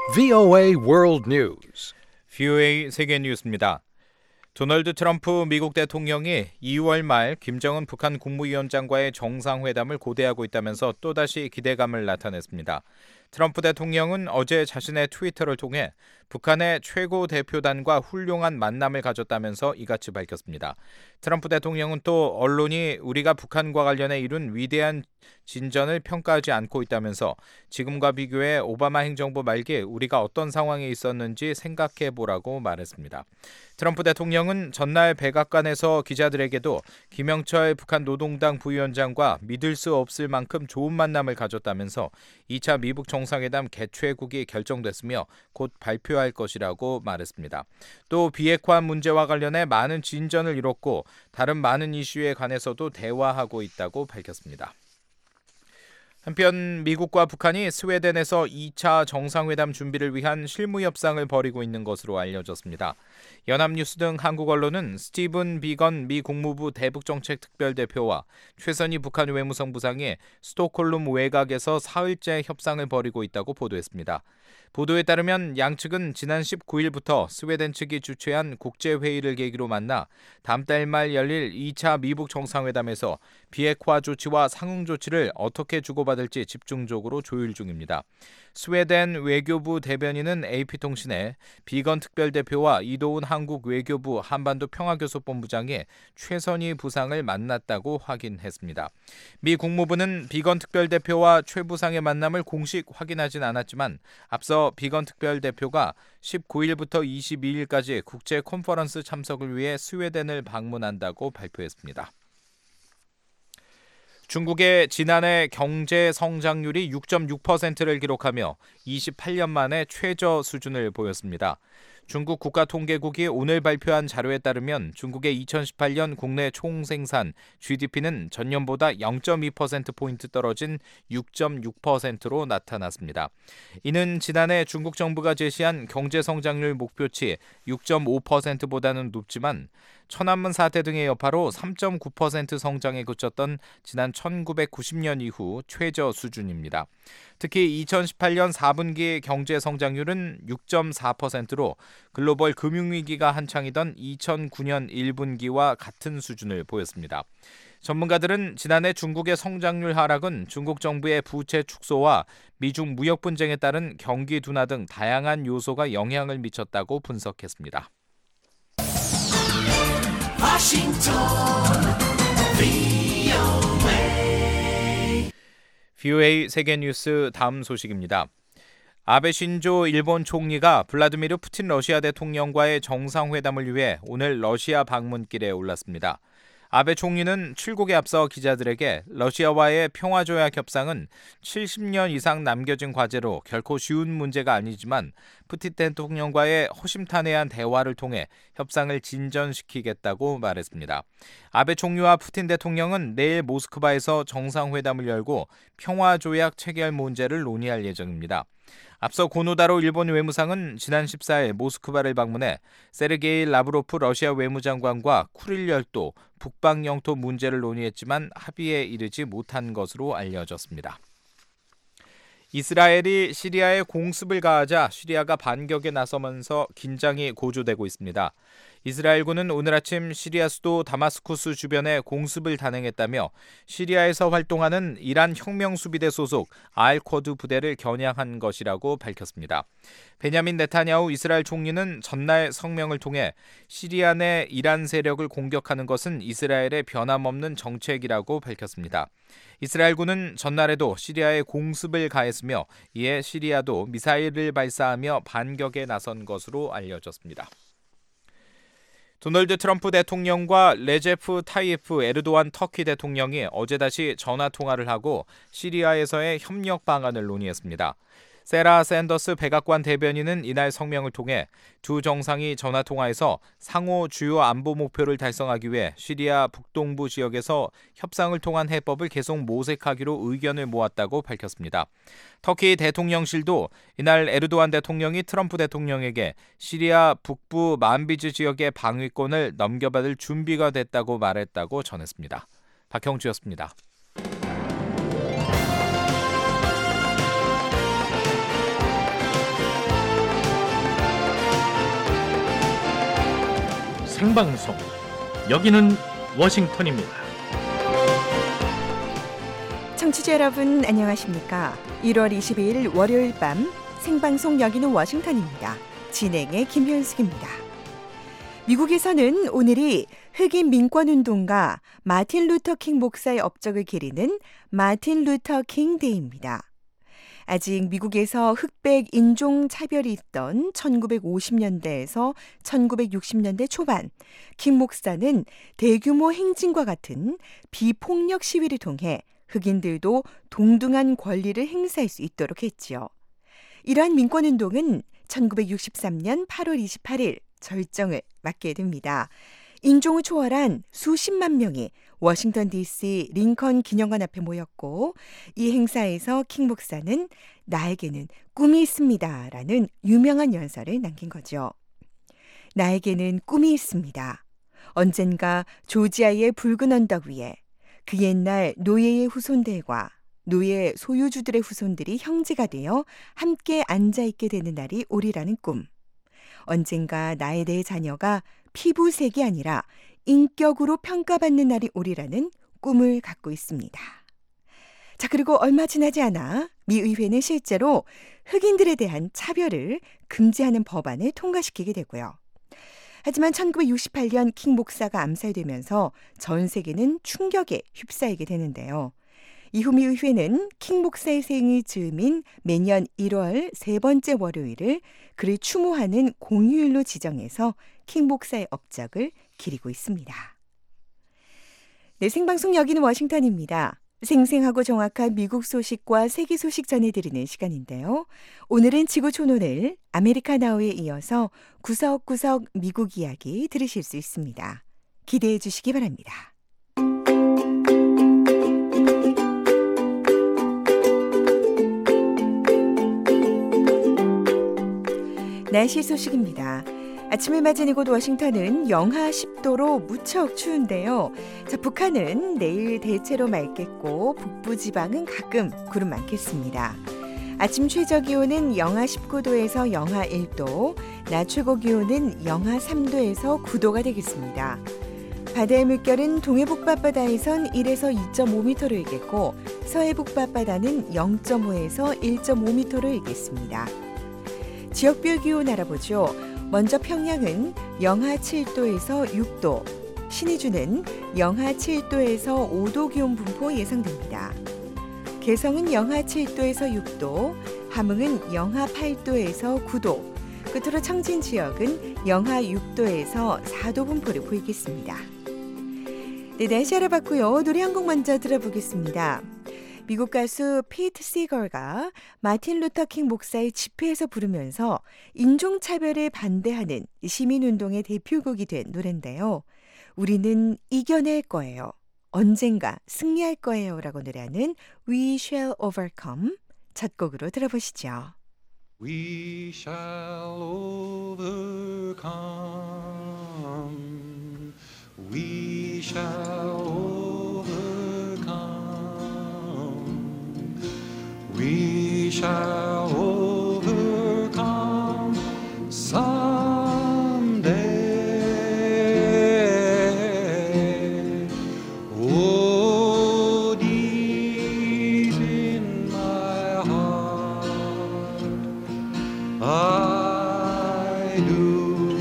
VOA World News. VOA 세계 뉴스입니다. 도널드 트럼프 미국 대통령이 2월 말 김정은 북한 국무위원장과의 정상회담을 고대하고 있다면서 또다시 기대감을 나타냈습니다. 트럼프 대통령은 어제 자신의 트위터를 통해 북한의 최고 대표단과 훌륭한 만남을 가졌다면서 이같이 밝혔습니다. 트럼프 대통령은 또 언론이 우리가 북한과 관련해 이룬 위대한 진전을 평가하지 않고 있다면서 지금과 비교해 오바마 행정부 말기에 우리가 어떤 상황에 있었는지 생각해 보라고 말했습니다. 트럼프 대통령은 전날 백악관에서 기자들에게도 김영철 북한 노동당 부위원장과 믿을 수 없을 만큼 좋은 만남을 가졌다면서 2차 미북 정상회담 개최국이 결정됐으며 곧 발표할 것이라고 말했습니다. 또 비핵화 문제와 관련해 많은 진전을 이뤘고 다른 많은 이슈에 관해서도 대화하고 있다고 밝혔습니다. 한편 미국과 북한이 스웨덴에서 2차 정상회담 준비를 위한 실무 협상을 벌이고 있는 것으로 알려졌습니다. 연합뉴스 등 한국 언론은 스티븐 비건 미 국무부 대북정책특별대표와 최선희 북한 외무성 부상이 스톡홀름 외곽에서 사흘째 협상을 벌이고 있다고 보도했습니다. 보도에 따르면 양측은 지난 19일부터 스웨덴 측이 주최한 국제회의를 계기로 만나 다음 달 말 열릴 2차 미북 정상회담에서 비핵화 조치와 상응 조치를 어떻게 주고받을지 집중적으로 조율 중입니다. 스웨덴 외교부 대변인은 AP통신에 비건 특별대표와 이도훈 한국 외교부 한반도 평화교섭본부장이 최선희 부상을 만났다고 확인했습니다. 미 국무부는 비건 특별대표와 최 부상의 만남을 공식 확인하진 않았지만 앞서 비건 특별대표가 19일부터 22일까지 국제 컨퍼런스 참석을 위해 스웨덴을 방문한다고 발표했습니다. 중국의 지난해 경제 성장률이 6.6%를 기록하며 28년 만에 최저 수준을 보였습니다. 중국 국가통계국이 오늘 발표한 자료에 따르면 중국의 2018년 국내 총생산 GDP는 전년보다 0.2%포인트 떨어진 6.6%로 나타났습니다. 이는 지난해 중국 정부가 제시한 경제성장률 목표치 6.5%보다는 높지만 천안문 사태 등의 여파로 3.9% 성장에 그쳤던 지난 1990년 이후 최저 수준입니다. 특히 2018년 4분기 경제 성장률은 6.4%로 글로벌 금융위기가 한창이던 2009년 1분기와 같은 수준을 보였습니다. 전문가들은 지난해 중국의 성장률 하락은 중국 정부의 부채 축소와 미중 무역 분쟁에 따른 경기 둔화 등 다양한 요소가 영향을 미쳤다고 분석했습니다. VOA 세계뉴스 다음 소식입니다. 아베 신조 일본 총리가 블라디미르 푸틴 러시아 대통령과의 정상회담을 위해 오늘 러시아 방문길에 올랐습니다. 아베 총리는 출국에 앞서 기자들에게 러시아와의 평화조약 협상은 70년 이상 남겨진 과제로 결코 쉬운 문제가 아니지만 푸틴 대통령과의 허심탄회한 대화를 통해 협상을 진전시키겠다고 말했습니다. 아베 총리와 푸틴 대통령은 내일 모스크바에서 정상회담을 열고 평화조약 체결 문제를 논의할 예정입니다. 앞서 고노다로 일본 외무상은 지난 14일 모스크바를 방문해 세르게이 라브로프 러시아 외무장관과 쿠릴 열도 북방 영토 문제를 논의했지만 합의에 이르지 못한 것으로 알려졌습니다. 이스라엘이 시리아에 공습을 가하자 시리아가 반격에 나서면서 긴장이 고조되고 있습니다. 이스라엘군은 오늘 아침 시리아 수도 다마스쿠스 주변에 공습을 단행했다며 시리아에서 활동하는 이란 혁명수비대 소속 알쿼드 부대를 겨냥한 것이라고 밝혔습니다. 베냐민 네타냐후 이스라엘 총리는 전날 성명을 통해 시리아 내 이란 세력을 공격하는 것은 이스라엘의 변함없는 정책이라고 밝혔습니다. 이스라엘군은 전날에도 시리아에 공습을 가했으며 이에 시리아도 미사일을 발사하며 반격에 나선 것으로 알려졌습니다. 도널드 트럼프 대통령과 레제프 타이프 에르도안 터키 대통령이 어제 다시 전화통화를 하고 시리아에서의 협력 방안을 논의했습니다. 세라 샌더스 백악관 대변인은 이날 성명을 통해 두 정상이 전화통화에서 상호 주요 안보 목표를 달성하기 위해 시리아 북동부 지역에서 협상을 통한 해법을 계속 모색하기로 의견을 모았다고 밝혔습니다. 터키 대통령실도 이날 에르도안 대통령이 트럼프 대통령에게 시리아 북부 만비즈 지역의 방위권을 넘겨받을 준비가 됐다고 말했다고 전했습니다. 박형주였습니다. 생방송. 여기는 워싱턴입니다. 청취자 여러분 안녕하십니까? 1월 22일 월요일 밤 생방송 여기는 워싱턴입니다. 진행의 김현숙입니다. 미국에서는 오늘이 흑인 민권운동가 마틴 루터 킹 목사의 업적을 기리는 마틴 루터 킹 데이입니다. 아직 미국에서 흑백 인종차별이 있던 1950년대에서 1960년대 초반, 킹 목사는 대규모 행진과 같은 비폭력 시위를 통해 흑인들도 동등한 권리를 행사할 수 있도록 했지요. 이러한 민권운동은 1963년 8월 28일 절정을 맞게 됩니다. 인종을 초월한 수십만 명이 워싱턴 DC 링컨 기념관 앞에 모였고, 이 행사에서 킹 목사는 나에게는 꿈이 있습니다 라는 유명한 연설을 남긴 거죠. 나에게는 꿈이 있습니다. 언젠가 조지아의 붉은 언덕 위에 그 옛날 노예의 후손들과 노예 소유주들의 후손들이 형제가 되어 함께 앉아있게 되는 날이 오리라는 꿈. 언젠가 나의 내 자녀가 피부색이 아니라 인격으로 평가받는 날이 오리라는 꿈을 갖고 있습니다. 자, 그리고 얼마 지나지 않아 미 의회는 실제로 흑인들에 대한 차별을 금지하는 법안을 통과시키게 되고요. 하지만 1968년 킹 목사가 암살되면서 전 세계는 충격에 휩싸이게 되는데요. 이후 미 의회는 킹 목사의 생일 즈음인 매년 1월 세 번째 월요일을 그를 추모하는 공휴일로 지정해서 킹 목사의 업적을 기리고 있습니다. 네, 생방송 여기는 워싱턴입니다. 생생하고 정확한 미국 소식과 세계 소식 전해드리는 시간인데요. 오늘은 지구 촌오늘 아메리카 나우에 이어서 구석구석 미국 이야기 들으실 수 있습니다. 기대해 주시기 바랍니다. 날씨 소식입니다. 아침을 맞은 이곳 워싱턴은 영하 10도로 무척 추운데요. 자, 북한은 내일 대체로 맑겠고 북부 지방은 가끔 구름 많겠습니다. 아침 최저 기온은 영하 19도에서 영하 1도, 낮 최고 기온은 영하 3도에서 9도가 되겠습니다. 바다의 물결은 동해북바다에선 1에서 2.5m로 일겠고 서해북바다는 0.5에서 1.5m로 일겠습니다. 지역별 기온 알아보죠. 먼저 평양은 영하 7도에서 6도, 신의주는 영하 7도에서 5도 기온 분포 예상됩니다. 개성은 영하 7도에서 6도, 함흥은 영하 8도에서 9도, 끝으로 청진 지역은 영하 6도에서 4도 분포를 보이겠습니다. 네, 날씨 알아봤고요. 노래 한 곡 먼저 들어보겠습니다. 미국 가수 피트 시걸가 마틴 루터 킹 목사의 집회에서 부르면서 인종차별에 반대하는 시민운동의 대표곡이 된 노래인데요. 우리는 이겨낼 거예요. 언젠가 승리할 거예요 라고 노래하는 We Shall Overcome 첫 곡으로 들어보시죠. We shall overcome. We shall overcome. We shall overcome someday. Oh, deep in my heart, I do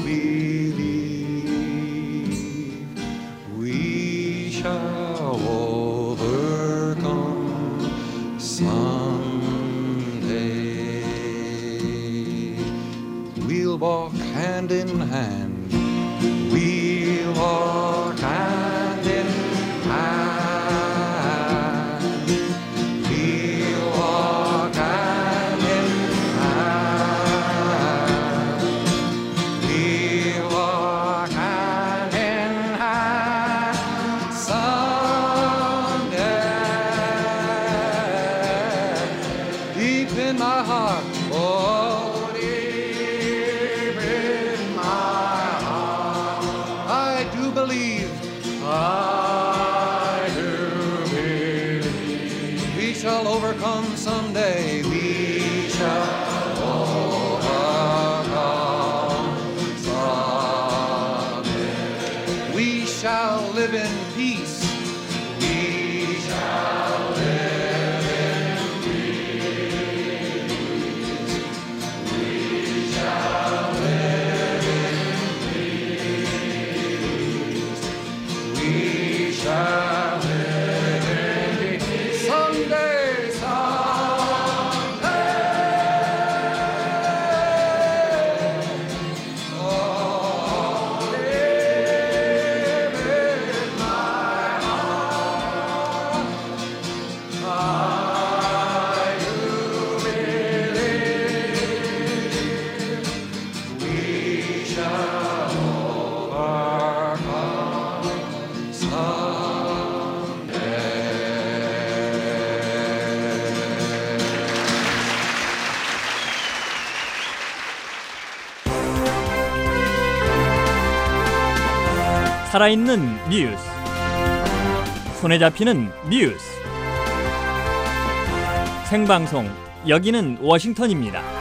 believe we shall overcome someday. We'll walk hand in hand. We'll walk hand in hand. We'll walk hand in hand. We'll walk hand in hand someday. Deep in my heart, oh, deep in my heart, I do believe, I do believe we shall overcome someday. We shall overcome someday. 살아있는 뉴스, 손에 잡히는 뉴스, 생방송, 여기는 워싱턴입니다.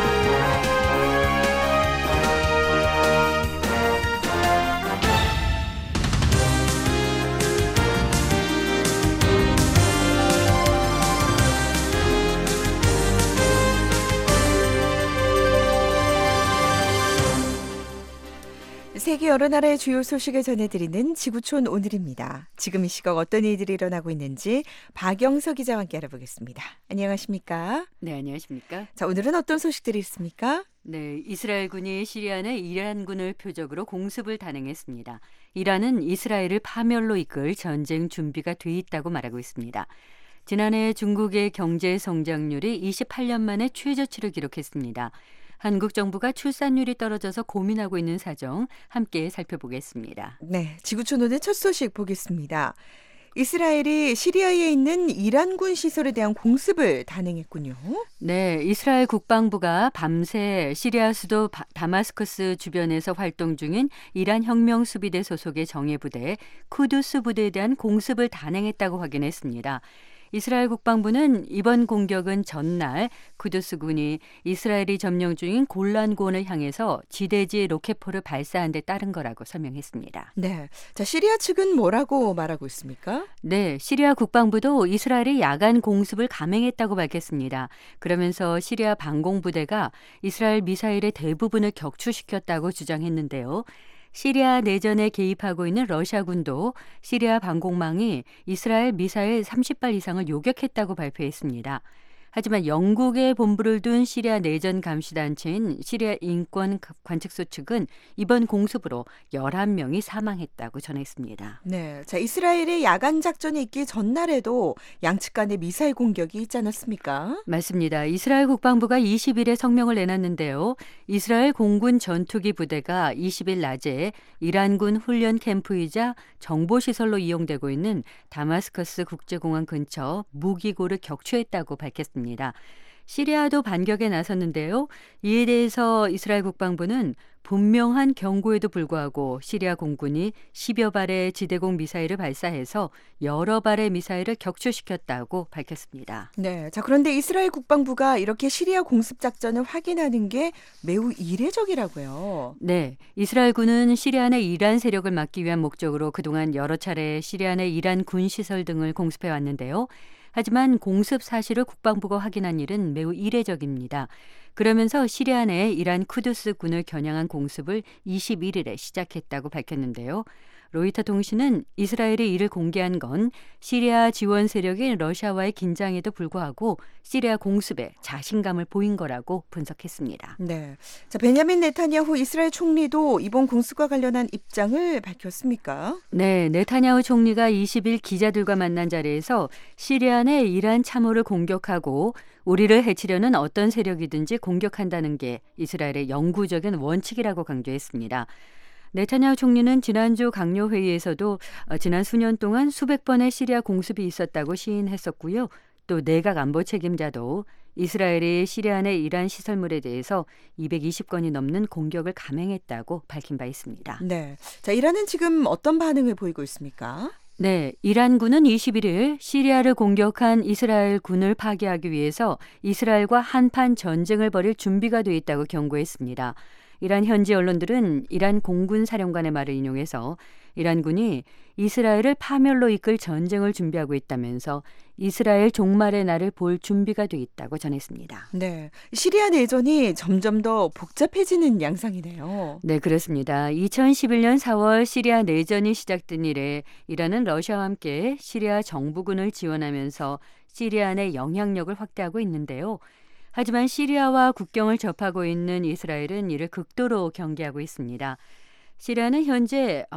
세계 여러 나라의 주요 소식을 전해드리는 지구촌 오늘입니다. 지금 이 시각 어떤 일들이 일어나고 있는지 박영석 기자와 함께 알아보겠습니다. 안녕하십니까? 네, 안녕하십니까? 자, 오늘은 어떤 소식들이 있습니까? 네, 이스라엘군이 시리아 내 이란군을 표적으로 공습을 단행했습니다. 이란은 이스라엘을 파멸로 이끌 전쟁 준비가 돼 있다고 말하고 있습니다. 지난해 중국의 경제 성장률이 28년 만에 최저치를 기록했습니다. 한국 정부가 출산율이 떨어져서 고민하고 있는 사정 함께 살펴보겠습니다. 네, 지구촌 오늘 첫 소식 보겠습니다. 이스라엘이 시리아에 있는 이란군 시설에 대한 공습을 단행했군요. 네, 이스라엘 국방부가 밤새 시리아 수도 다마스커스 주변에서 활동 중인 이란 혁명수비대 소속의 정예부대 쿠두스 부대에 대한 공습을 단행했다고 확인했습니다. 이스라엘 국방부는 이번 공격은 전날 쿠두스군이 이스라엘이 점령 중인 골란고원을 향해서 지대지 로켓포를 발사한 데 따른 거라고 설명했습니다. 네, 자, 시리아 측은 뭐라고 말하고 있습니까? 네, 시리아 국방부도 이스라엘이 야간 공습을 감행했다고 밝혔습니다. 그러면서 시리아 방공부대가 이스라엘 미사일의 대부분을 격추시켰다고 주장했는데요. 시리아 내전에 개입하고 있는 러시아군도 시리아 방공망이 이스라엘 미사일 30발 이상을 요격했다고 발표했습니다. 하지만 영국에 본부를 둔 시리아 내전 감시단체인 시리아 인권 관측소 측은 이번 공습으로 11명이 사망했다고 전했습니다. 네, 자, 이스라엘의 야간 작전이 있기 전날에도 양측 간의 미사일 공격이 있지 않았습니까? 맞습니다. 이스라엘 국방부가 20일에 성명을 내놨는데요. 이스라엘 공군 전투기 부대가 20일 낮에 이란군 훈련 캠프이자 정보시설로 이용되고 있는 다마스커스 국제공항 근처 무기고를 격추했다고 밝혔습니다. 시리아도 반격에 나섰는데요. 이에 대해서 이스라엘 국방부는 분명한 경고에도 불구하고 시리아 공군이 10여 발의 지대공 미사일을 발사해서 여러 발의 미사일을 격추시켰다고 밝혔습니다. 네, 자, 그런데 이스라엘 국방부가 이렇게 시리아 공습 작전을 확인하는 게 매우 이례적이라고요. 네, 이스라엘군은 시리아 내 이란 세력을 막기 위한 목적으로 그동안 여러 차례 시리아 내 이란 군 시설 등을 공습해 왔는데요. 하지만 공습 사실을 국방부가 확인한 일은 매우 이례적입니다. 그러면서 시리아 내 이란 쿠두스 군을 겨냥한 공습을 21일에 시작했다고 밝혔는데요. 로이터 통신은 이스라엘이 이를 공개한 건 시리아 지원 세력인 러시아와의 긴장에도 불구하고 시리아 공습에 자신감을 보인 거라고 분석했습니다. 네, 자, 베냐민 네타냐후 이스라엘 총리도 이번 공습과 관련한 입장을 밝혔습니까? 네, 네타냐후 총리가 20일 기자들과 만난 자리에서 시리아 내 이란 참호를 공격하고 우리를 해치려는 어떤 세력이든지 공격한다는 게 이스라엘의 영구적인 원칙이라고 강조했습니다. 네타냐후 총리는 지난주 강요회의에서도 지난 수년 동안 수백 번의 시리아 공습이 있었다고 시인했었고요. 또 내각 안보 책임자도 이스라엘이 시리아 내 이란 시설물에 대해서 220건이 넘는 공격을 감행했다고 밝힌 바 있습니다. 네, 자, 이란은 지금 어떤 반응을 보이고 있습니까? 네, 이란군은 21일 시리아를 공격한 이스라엘 군을 파괴하기 위해서 이스라엘과 한판 전쟁을 벌일 준비가 돼 있다고 경고했습니다. 이란 현지 언론들은 이란 공군 사령관의 말을 인용해서 이란군이 이스라엘을 파멸로 이끌 전쟁을 준비하고 있다면서 이스라엘 종말의 날을 볼 준비가 돼 있다고 전했습니다. 네, 시리아 내전이 점점 더 복잡해지는 양상이네요. 네, 그렇습니다. 2011년 4월 시리아 내전이 시작된 이래 이란은 러시아와 함께 시리아 정부군을 지원하면서 시리아 내 영향력을 확대하고 있는데요. 하지만 시리아와 국경을 접하고 있는 이스라엘은 이를 극도로 경계하고 있습니다. 시리아는 현재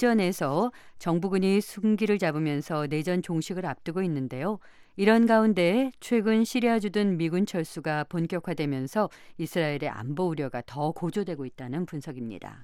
내전에서 정부군이 승기를 잡으면서 내전 종식을 앞두고 있는데요. 이런 가운데 최근 시리아 주둔 미군 철수가 본격화되면서 이스라엘의 안보 우려가 더 고조되고 있다는 분석입니다.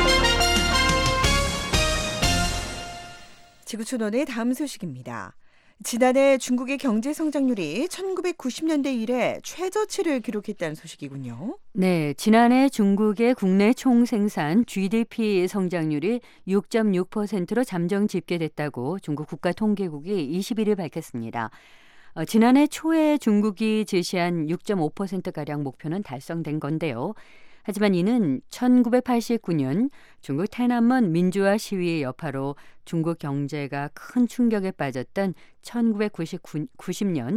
지구촌원의 다음 소식입니다. 지난해 중국의 경제 성장률이 1990년대 이래 최저치를 기록했다는 소식이군요. 네, 지난해 중국의 국내 총생산 GDP 성장률이 6.6%로 잠정 집계됐다고 중국 국가통계국이 21일 밝혔습니다. 지난해 초에 중국이 제시한 6.5%가량 목표는 달성된 건데요. 하지만 이는 1989년 중국天安문 민주화 시위의 여파로 중국 경제가 큰 충격에 빠졌던 1990년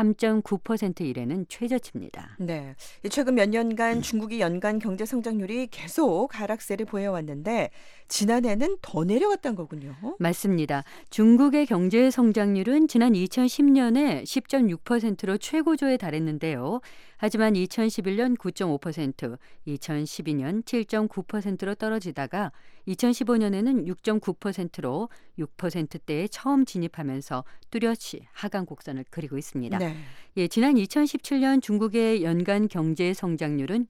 3.9% 이래는 최저치입니다. 네, 최근 몇 년간 중국의 연간 경제 성장률이 계속 하락세를 보여왔는데 지난해는 더 내려갔다는 거군요. 맞습니다. 중국의 경제 성장률은 지난 2010년에 10.6%로 최고조에 달했는데요. 하지만 2011년 9.5%, 2012년 7.9%로 떨어지다가 2015년에는 6.9%로 6%대에 처음 진입하면서 뚜렷이 하강 곡선을 그리고 있습니다. 네. 예, 지난 2017년 중국의 연간 경제 성장률은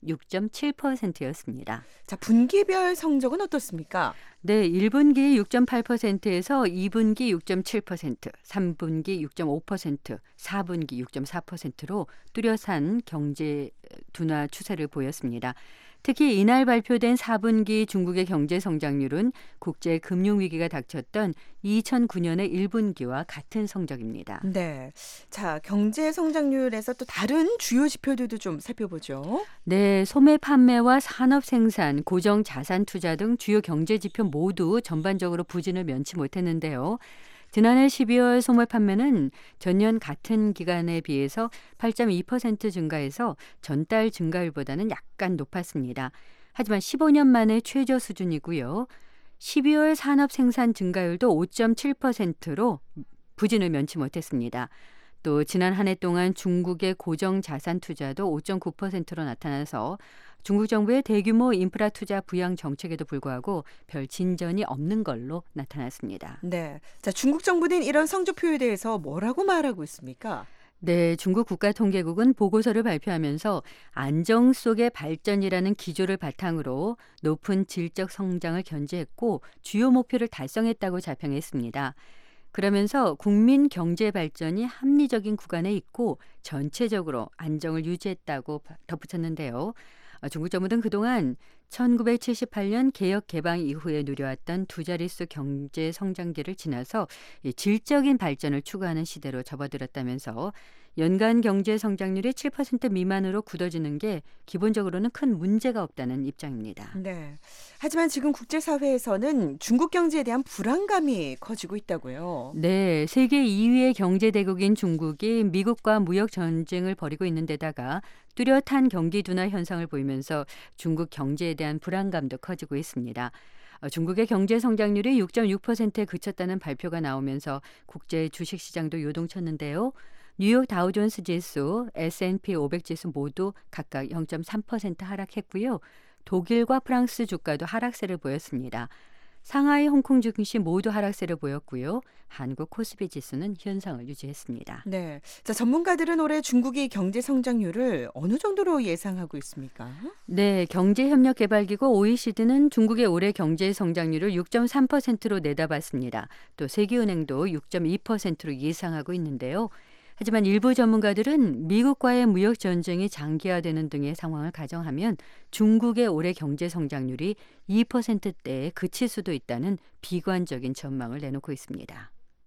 6.7%였습니다. 자, 분기별 성적은 어떻습니까? 네, 1분기 6.8%에서 2분기 6.7%, 3분기 6.5%, 4분기 6.4%로 뚜렷한 경제 둔화 추세를 보였습니다. 특히 이날 발표된 4분기 중국의 경제 성장률은 국제 금융 위기가 닥쳤던 2009년의 1분기와 같은 성적입니다. 네. 자, 경제 성장률에서 또 다른 주요 지표들도 좀 살펴보죠. 네, 소매 판매와 산업 생산, 고정 자산 투자 등 주요 경제 지표 모두 전반적으로 부진을 면치 못했는데요. 지난해 12월 소매 판매는 전년 같은 기간에 비해서 8.2% 증가해서 전달 증가율보다는 약간 높았습니다. 하지만 15년 만에 최저 수준이고요. 12월 산업 생산 증가율도 5.7%로 부진을 면치 못했습니다. 또 지난 한 해 동안 중국의 고정 자산 투자도 5.9%로 나타나서 중국 정부의 대규모 인프라 투자 부양 정책에도 불구하고 별 진전이 없는 걸로 나타났습니다. 네. 자, 중국 정부는 이런 성적표에 대해서 뭐라고 말하고 있습니까? 네, 중국 국가통계국은 보고서를 발표하면서 안정 속의 발전이라는 기조를 바탕으로 높은 질적 성장을 견지했고 주요 목표를 달성했다고 자평했습니다. 그러면서 국민 경제 발전이 합리적인 구간에 있고 전체적으로 안정을 유지했다고 덧붙였는데요. 중국 정부는 그동안 1978년 개혁 개방 이후에 누려왔던 두 자릿수 경제 성장기를 지나서 질적인 발전을 추구하는 시대로 접어들었다면서 연간 경제 성장률이 7% 미만으로 굳어지는 게 기본적으로는 큰 문제가 없다는 입장입니다. 네. 하지만 지금 국제사회에서는 중국 경제에 대한 불안감이 커지고 있다고요. 네, 세계 2위의 경제 대국인 중국이 미국과 무역 전쟁을 벌이고 있는 데다가 뚜렷한 경기 둔화 현상을 보이면서 중국 경제에 대한 불안감도 커지고 있습니다. 중국의 경제 성장률이 6.6%에 그쳤다는 발표가 나오면서 국제 주식시장도 요동쳤는데요. 뉴욕 다우존스 지수, S&P 500 지수 모두 각각 0.3% 하락했고요. 독일과 프랑스 주가도 하락세를 보였습니다. 상하이, 홍콩 증시 모두 하락세를 보였고요. 한국 코스피 지수는 현상을 유지했습니다. 네. 자, 전문가들은 올해 중국의 경제 성장률을 어느 정도로 예상하고 있습니까? 네, 경제협력개발기구 OECD는 중국의 올해 경제 성장률을 6.3%로 내다봤습니다. 또 세계은행도 6.2%로 예상하고 있는데요. 하지만 일부 전문가들은 미국과의 무역 전쟁이 장기화되는 등의 상황을 가정하면 중국의 올해 경제 성장률이 2%대에 그칠 수도 있다는 비관적인 전망을 내놓고 있습니다.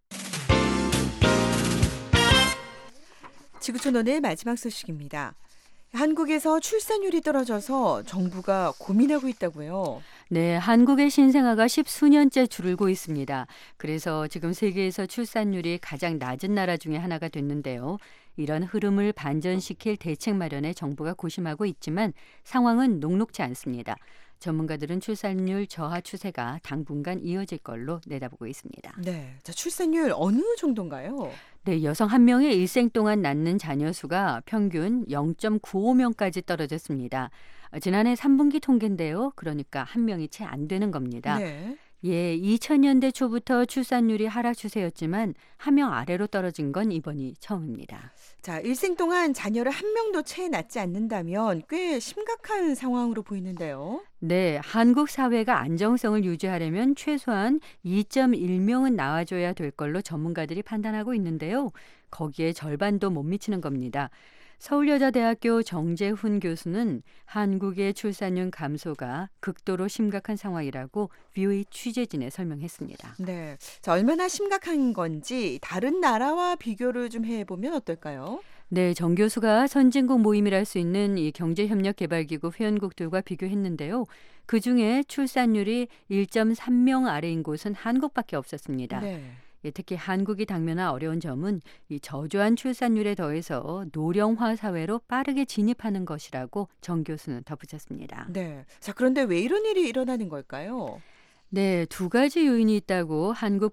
지구촌 오늘 마지막 소식입니다. 한국에서 출산율이 떨어져서 정부가 고민하고 있다고요. 네, 한국의 신생아가 10수년째 줄고 있습니다. 그래서 지금 세계에서 출산율이 가장 낮은 나라 중에 하나가 됐는데요. 이런 흐름을 반전시킬 대책 마련에 정부가 고심하고 있지만 상황은 녹록지 않습니다. 전문가들은 출산율 저하 추세가 당분간 이어질 걸로 내다보고 있습니다. 네, 자, 출산율 어느 정도인가요? 네, 여성 한 명의 일생 동안 낳는 자녀 수가 평균 0.95명까지 떨어졌습니다. 지난해 3분기 통계인데요. 그러니까 한 명이 채 안 되는 겁니다. 네. 예, 2000년대 초부터 출산율이 하락 추세였지만 한 명 아래로 떨어진 건 이번이 처음입니다. 자, 일생 동안 자녀를 한 명도 채 낳지 않는다면 꽤 심각한 상황으로 보이는데요. 네, 한국 사회가 안정성을 유지하려면 최소한 2.1명은 낳아줘야 될 걸로 전문가들이 판단하고 있는데요. 거기에 절반도 못 미치는 겁니다. 서울여자대학교 정재훈 교수는 한국의 출산율 감소가 극도로 심각한 상황이라고 VOA 취재진에 설명했습니다. 네, 자, 얼마나 심각한 건지 다른 나라와 비교를 좀 해보면 어떨까요? 네, 정 교수가 선진국 모임이랄 수 있는 이 경제협력개발기구 회원국들과 비교했는데요. 그중에 출산율이 1.3명 아래인 곳은 한국밖에 없었습니다. 네. 예, 특히 한국이 당면한 어려운 점은 이 저조한 출산율에 더해서 노령화 사회로 빠르게 진입하는 것이라고 정 교수는 덧붙였습니다. 네. 자, 그런데 왜 이런 일이 일어나는 걸까요? 네, 두 가지 요인이 있다고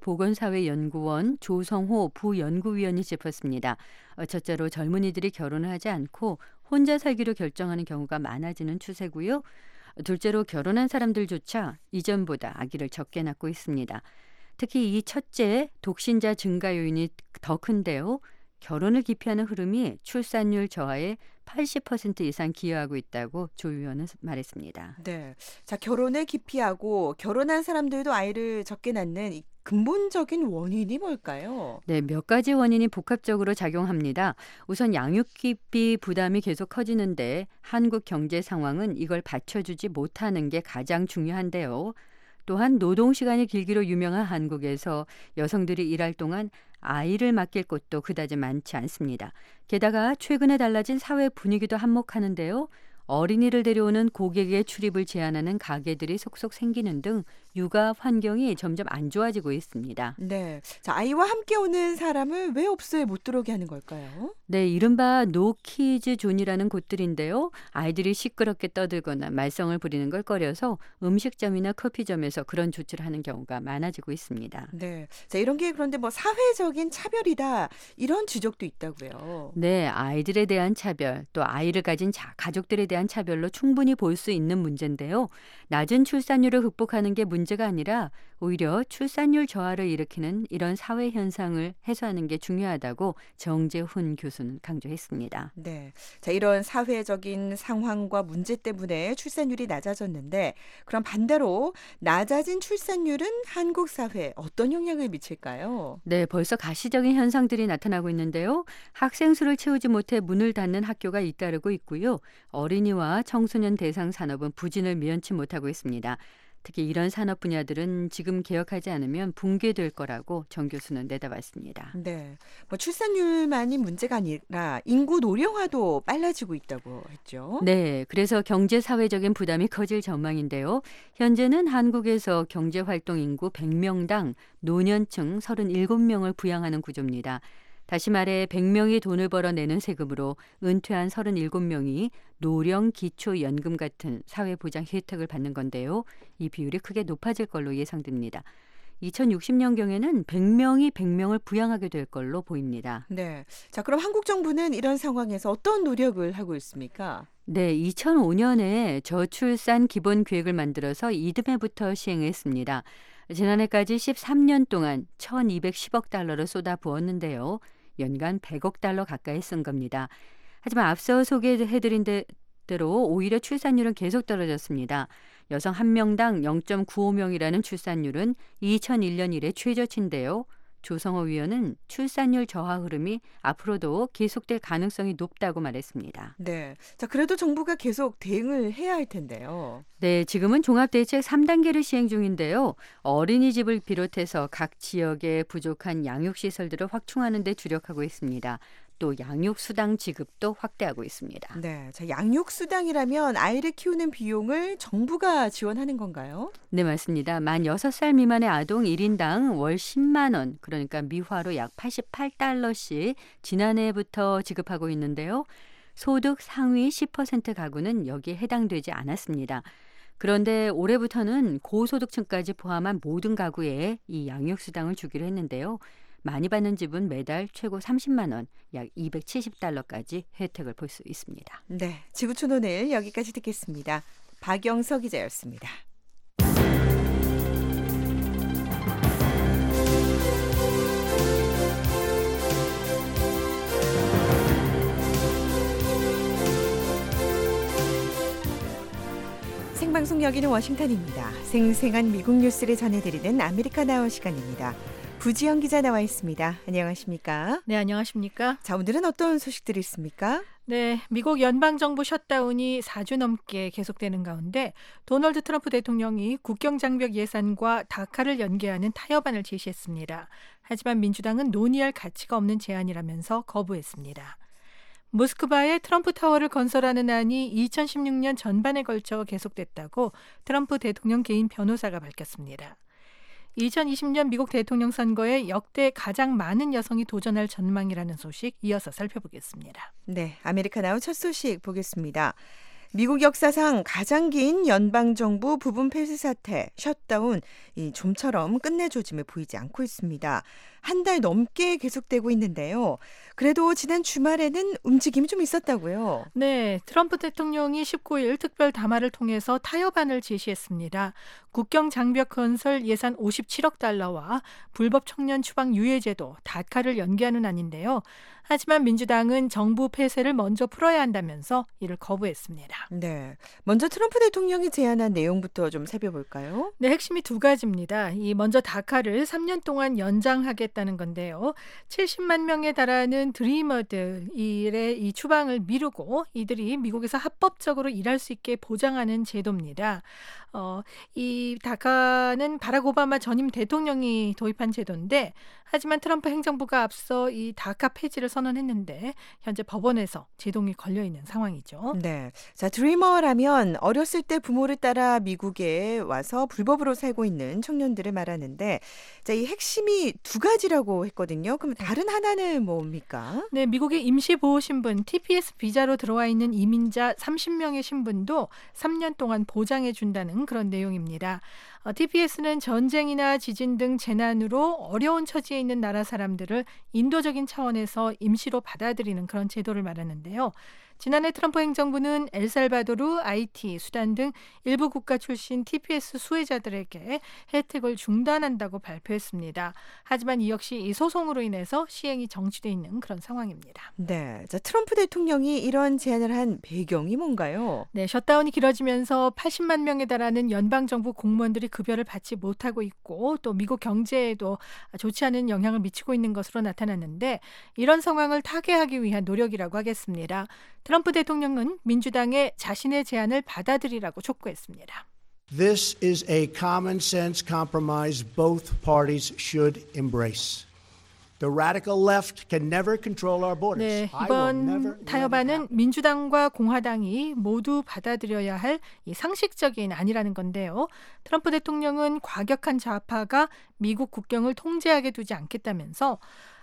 한국보건사회연구원 조성호 부연구위원이 짚었습니다. 첫째로 젊은이들이 결혼을 하지 않고 혼자 살기로 결정하는 경우가 많아지는 추세고요. 둘째로 결혼한 사람들조차 이전보다 아기를 적게 낳고 있습니다. 특히 이 첫째 독신자 증가 요인이 더 큰데요. 결혼을 기피하는 흐름이 출산율 저하에 80% 이상 기여하고 있다고 조 의원은 말했습니다. 네. 자, 결혼을 기피하고 결혼한 사람들도 아이를 적게 낳는 이 근본적인 원인이 뭘까요? 네, 몇 가지 원인이 복합적으로 작용합니다. 우선 양육비 부담이 계속 커지는데 한국 경제 상황은 이걸 받쳐주지 못하는 게 가장 중요한데요. 또한 노동시간이 길기로 유명한 한국에서 여성들이 일할 동안 아이를 맡길 곳도 그다지 많지 않습니다. 게다가 최근에 달라진 사회 분위기도 한몫하는데요. 어린이를 데려오는 고객의 출입을 제한하는 가게들이 속속 생기는 등 육아 환경이 점점 안 좋아지고 있습니다. 네. 자, 아이와 함께 오는 사람을 왜 업소에 못 들어오게 하는 걸까요? 네, 이른바 노키즈 존이라는 곳들인데요. 아이들이 시끄럽게 떠들거나 말썽을 부리는 걸 꺼려서 음식점이나 커피점에서 그런 조치를 하는 경우가 많아지고 있습니다. 네. 자, 이런 게 그런데 뭐 사회적인 차별이다 이런 지적도 있다고요. 네, 아이들에 대한 차별, 또 아이를 가진 가족들에 대한 차별로 충분히 볼 수 있는 문제인데요. 낮은 출산율을 극복하는 게 문제가 아니라 오히려 출산율 저하를 일으키는 이런 사회 현상을 해소하는 게 중요하다고 정재훈 교수는 강조했습니다. 네. 자, 이런 사회적인 상황과 문제 때문에 출산율이 낮아졌는데 그럼 반대로 낮아진 출산율은 한국 사회에 어떤 영향을 미칠까요? 네, 벌써 가시적인 현상들이 나타나고 있는데요. 학생 수를 채우지 못해 문을 닫는 학교가 잇따르고 있고요. 어린이와 청소년 대상 산업은 부진을 면치 못하고 있습니다. 특히 이런 산업 분야들은 지금 개혁하지 않으면 붕괴될 거라고 정 교수는 내다봤습니다. 네. 뭐 출산율만이 문제가 아니라 인구 노령화도 빨라지고 있다고 했죠. 네, 그래서 경제 사회적인 부담이 커질 전망인데요. 현재는 한국에서 경제활동 인구 100명당 노년층 37명을 부양하는 구조입니다. 다시 말해 100명이 돈을 벌어내는 세금으로 은퇴한 37명이 노령 기초연금 같은 사회보장 혜택을 받는 건데요. 이 비율이 크게 높아질 걸로 예상됩니다. 2060년경에는 100명이 100명을 부양하게 될 걸로 보입니다. 네. 자, 그럼 한국 정부는 이런 상황에서 어떤 노력을 하고 있습니까? 네, 2005년에 저출산 기본 계획을 만들어서 이듬해부터 시행했습니다. 지난해까지 13년 동안 1,210억 달러를 쏟아부었는데요. 연간 100억 달러 가까이 쓴 겁니다. 하지만 앞서 소개해드린 대로 오히려 출산율은 계속 떨어졌습니다. 여성 1명당 0.95명이라는 출산율은 2001년 이래 최저치인데요. 조성호 위원은 출산율 저하 흐름이 앞으로도 계속될 가능성이 높다고 말했습니다. 네. 자, 그래도 정부가 계속 대응을 해야 할 텐데요. 네, 지금은 종합대책 3단계를 시행 중인데요. 어린이집을 비롯해서 각 지역의 부족한 양육시설들을 확충하는 데 주력하고 있습니다. 또 양육수당 지급도 확대하고 있습니다. 네. 자, 양육수당이라면 아이를 키우는 비용을 정부가 지원하는 건가요? 네, 맞습니다. 만 6살 미만의 아동 1인당 월 10만 원, 그러니까 미화로 약 88달러씩 지난해부터 지급하고 있는데요. 소득 상위 10% 가구는 여기에 해당되지 않았습니다. 그런데 올해부터는 고소득층까지 포함한 모든 가구에 이 양육수당을 주기로 했는데요. 많이 받는 집은 매달 최고 30만 원, 약 270달러까지 혜택을 볼 수 있습니다. 네, 지구촌 오늘 여기까지 듣겠습니다. 박영서 기자였습니다. 생방송 여기는 워싱턴입니다. 생생한 미국 뉴스를 전해드리는 아메리카 나우 시간입니다. 부지영 기자 나와 있습니다. 안녕하십니까? 네, 안녕하십니까? 자, 오늘은 어떤 소식들이 있습니까? 네, 미국 연방정부 셧다운이 4주 넘게 계속되는 가운데 도널드 트럼프 대통령이 국경 장벽 예산과 다카를 연계하는 타협안을 제시했습니다. 하지만 민주당은 논의할 가치가 없는 제안이라면서 거부했습니다. 모스크바에 트럼프 타워를 건설하는 안이 2016년 전반에 걸쳐 계속됐다고 트럼프 대통령 개인 변호사가 밝혔습니다. 2020년 미국 대통령 선거에 역대 가장 많은 여성이 도전할 전망이라는 소식 이어서 살펴보겠습니다. 네, 아메리카 나우 첫 소식 보겠습니다. 미국 역사상 가장 긴 연방정부 부분 폐쇄 사태, 셧다운, 좀처럼 끝낼 조짐을 보이지 않고 있습니다. 한 달 넘게 계속되고 있는데요. 그래도 지난 주말에는 움직임이 좀 있었다고요. 네, 트럼프 대통령이 19일 특별 담화를 통해서 타협안을 제시했습니다. 국경 장벽 건설 예산 57억 달러와 불법 청년 추방 유예제도, 다카를 연계하는 안인데요. 하지만 민주당은 정부 폐쇄를 먼저 풀어야 한다면서 이를 거부했습니다. 네, 먼저 트럼프 대통령이 제안한 내용부터 좀 살펴볼까요? 네, 핵심이 두 가지입니다. 먼저 다카를 3년 동안 연장하겠다는 건데요. 70만 명에 달하는 드리머들의 이 추방을 미루고 이들이 미국에서 합법적으로 일할 수 있게 보장하는 제도입니다. 이 다카는 바락 오바마 전임 대통령이 도입한 제도인데 하지만 트럼프 행정부가 앞서 이 다카 폐지를 선언했는데 현재 법원에서 제동이 걸려있는 상황이죠. 네, 자, 드리머라면 어렸을 때 부모를 따라 미국에 와서 불법으로 살고 있는 청년들을 말하는데 자, 이 핵심이 두 가지라고 했거든요. 그럼 다른 하나는 뭡니까? 네, 미국의 임시보호신분 TPS 비자로 들어와 있는 이민자 30명의 신분도 3년 동안 보장해준다는 그런 내용입니다. TPS는 전쟁이나 지진 등 재난으로 어려운 처지에 있는 나라 사람들을 인도적인 차원에서 임시로 받아들이는 그런 제도를 말하는데요. 지난해 트럼프 행정부는 엘살바도르, 아이티, 수단 등 일부 국가 출신 TPS 수혜자들에게 혜택을 중단한다고 발표했습니다. 하지만 이 역시 이 소송으로 인해서 시행이 정지돼 있는 그런 상황입니다. 네, 자, 트럼프 대통령이 이런 제안을 한 배경이 뭔가요? 네, 셧다운이 길어지면서 80만 명에 달하는 연방정부 공무원들이 급여를 받지 못하고 있고 또 미국 경제에도 좋지 않은 영향을 미치고 있는 것으로 나타났는데 이런 상황을 타개하기 위한 노력이라고 하겠습니다. 트럼프 대통령은 민주당의 자신의 제안을 받아들이라고 촉구했습니다. This is a common sense compromise both parties should embrace. The radical left can never control our borders. 네, 이번 타협안은 민주당과 공화당이 모두 받아들여야 할 이 상식적인 안이라는 건데요. 트럼프 대통령은 과격한 좌파가 미국 국경을 통제하게 두지 않겠다면서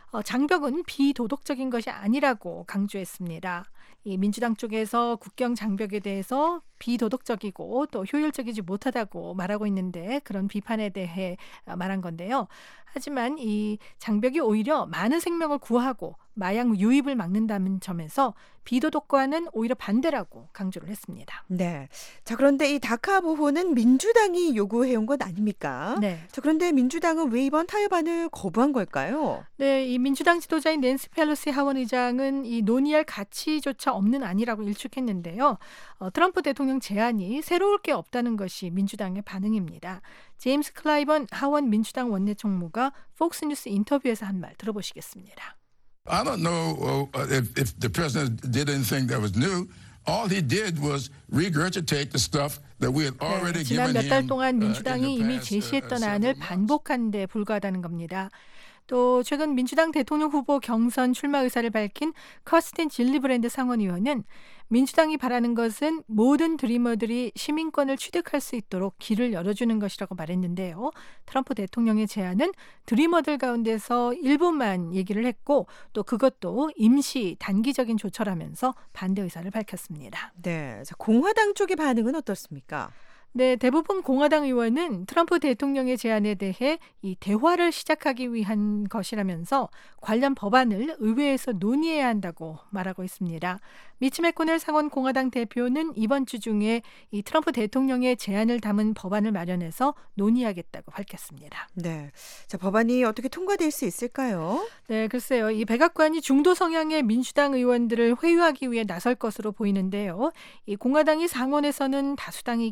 장벽은 비도덕적인 것이 아니라고 강조했습니다. 이 민주당 쪽에서 국경 장벽에 대해서 비도덕적이고 또 효율적이지 못하다고 말하고 있는데 그런 비판에 대해 말한 건데요. 하지만 이 장벽이 오히려 많은 생명을 구하고 마약 유입을 막는다는 점에서 비도덕과는 오히려 반대라고 강조를 했습니다. 네. 자, 그런데 이 다카 보호는 민주당이 요구해온 것 아닙니까? 네. 자, 그런데 민주당은 왜 이번 타협안을 거부한 걸까요? 네, 이 민주당 지도자인 낸시 펠로시 하원 의장은 이 논의할 가치조차 없는 안이라고 일축했는데요. 트럼프 대통령 제안이 새로울 게 없다는 것이 민주당의 반응입니다. 제임스 클라이번 하원 민주당 원내 총무가 폭스뉴스 인터뷰에서 한 말 들어보시겠습니다. I don't know if the president did anything that was new. All he did was regurgitate the stuff that we had already 지난 given 몇 달 him. 동안 민주당이 이미 제시했던 안을 반복한 데 불과하다는 겁니다. 또 최근 민주당 대통령 후보 경선 출마 의사를 밝힌 커스틴 질리브랜드 상원의원은 민주당이 바라는 것은 모든 드리머들이 시민권을 취득할 수 있도록 길을 열어주는 것이라고 말했는데요. 트럼프 대통령의 제안은 드리머들 가운데서 일부만 얘기를 했고 또 그것도 임시 단기적인 조처라면서 반대 의사를 밝혔습니다. 네, 자, 공화당 쪽의 반응은 어떻습니까? 네, 대부분 공화당 의원은 트럼프 대통령의 제안에 대해 이 대화를 시작하기 위한 것이라면서 관련 법안을 의회에서 논의해야 한다고 말하고 있습니다. 미치 맥코넬 상원 공화당 대표는 이번 주 중에 이 트럼프 대통령의 제안을 담은 법안을 마련해서 논의하겠다고 밝혔습니다. 네, 자, 법안이 어떻게 통과될 수 있을까요? 네, 글쎄요. 이 백악관이 중도 성향의 민주당 의원들을 회유하기 위해 나설 것으로 보이는데요. 이 공화당이 상원에서는 다수당이긴 하지만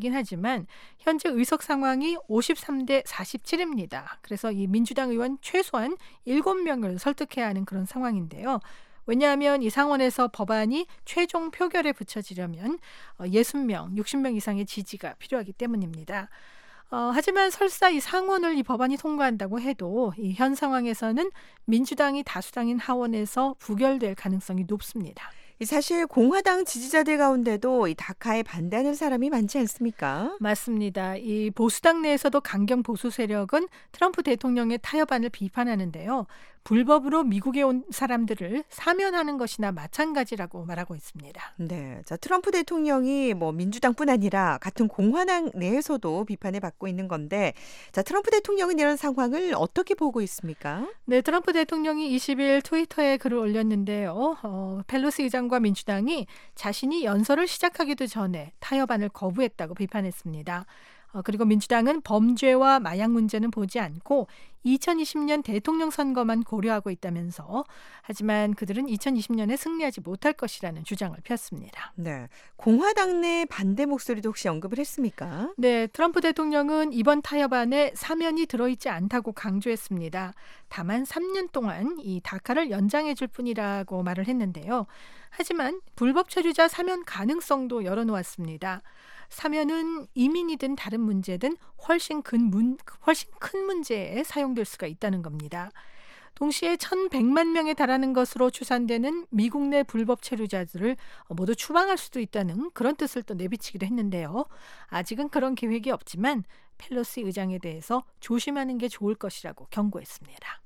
있지만 현재 의석 상황이 53대 47입니다. 그래서 이 민주당 의원 최소한 7명을 설득해야 하는 그런 상황인데요. 왜냐하면 이 상원에서 법안이 최종 표결에 붙여지려면 60명, 60명 이상의 지지가 필요하기 때문입니다. 하지만 설사 이 상원을 이 법안이 통과한다고 해도 이 현 상황에서는 민주당이 다수당인 하원에서 부결될 가능성이 높습니다. 사실 공화당 지지자들 가운데도 이 다카에 반대하는 사람이 많지 않습니까? 맞습니다. 이 보수당 내에서도 강경 보수 세력은 트럼프 대통령의 타협안을 비판하는데요. 불법으로 미국에 온 사람들을 사면하는 것이나 마찬가지라고 말하고 있습니다. 네, 자 트럼프 대통령이 뭐 민주당뿐 아니라 같은 공화당 내에서도 비판을 받고 있는 건데, 자 트럼프 대통령은 이런 상황을 어떻게 보고 있습니까? 네, 트럼프 대통령이 20일 트위터에 글을 올렸는데요. 펠로시 의장과 민주당이 자신이 연설을 시작하기도 전에 타협안을 거부했다고 비판했습니다. 그리고 민주당은 범죄와 마약 문제는 보지 않고 2020년 대통령 선거만 고려하고 있다면서, 하지만 그들은 2020년에 승리하지 못할 것이라는 주장을 폈습니다. 네, 공화당 내 반대 목소리도 혹시 언급을 했습니까? 네, 트럼프 대통령은 이번 타협안에 사면이 들어있지 않다고 강조했습니다. 다만 3년 동안 이 다카를 연장해 줄 뿐이라고 말을 했는데요. 하지만 불법 체류자 사면 가능성도 열어놓았습니다. 사면은 이민이든 다른 문제든 훨씬 큰 문제에 사용될 수가 있다는 겁니다. 동시에 1,100만 명에 달하는 것으로 추산되는 미국 내 불법 체류자들을 모두 추방할 수도 있다는 그런 뜻을 또 내비치기도 했는데요. 아직은 그런 계획이 없지만 펠로시 의장에 대해서 조심하는 게 좋을 것이라고 경고했습니다.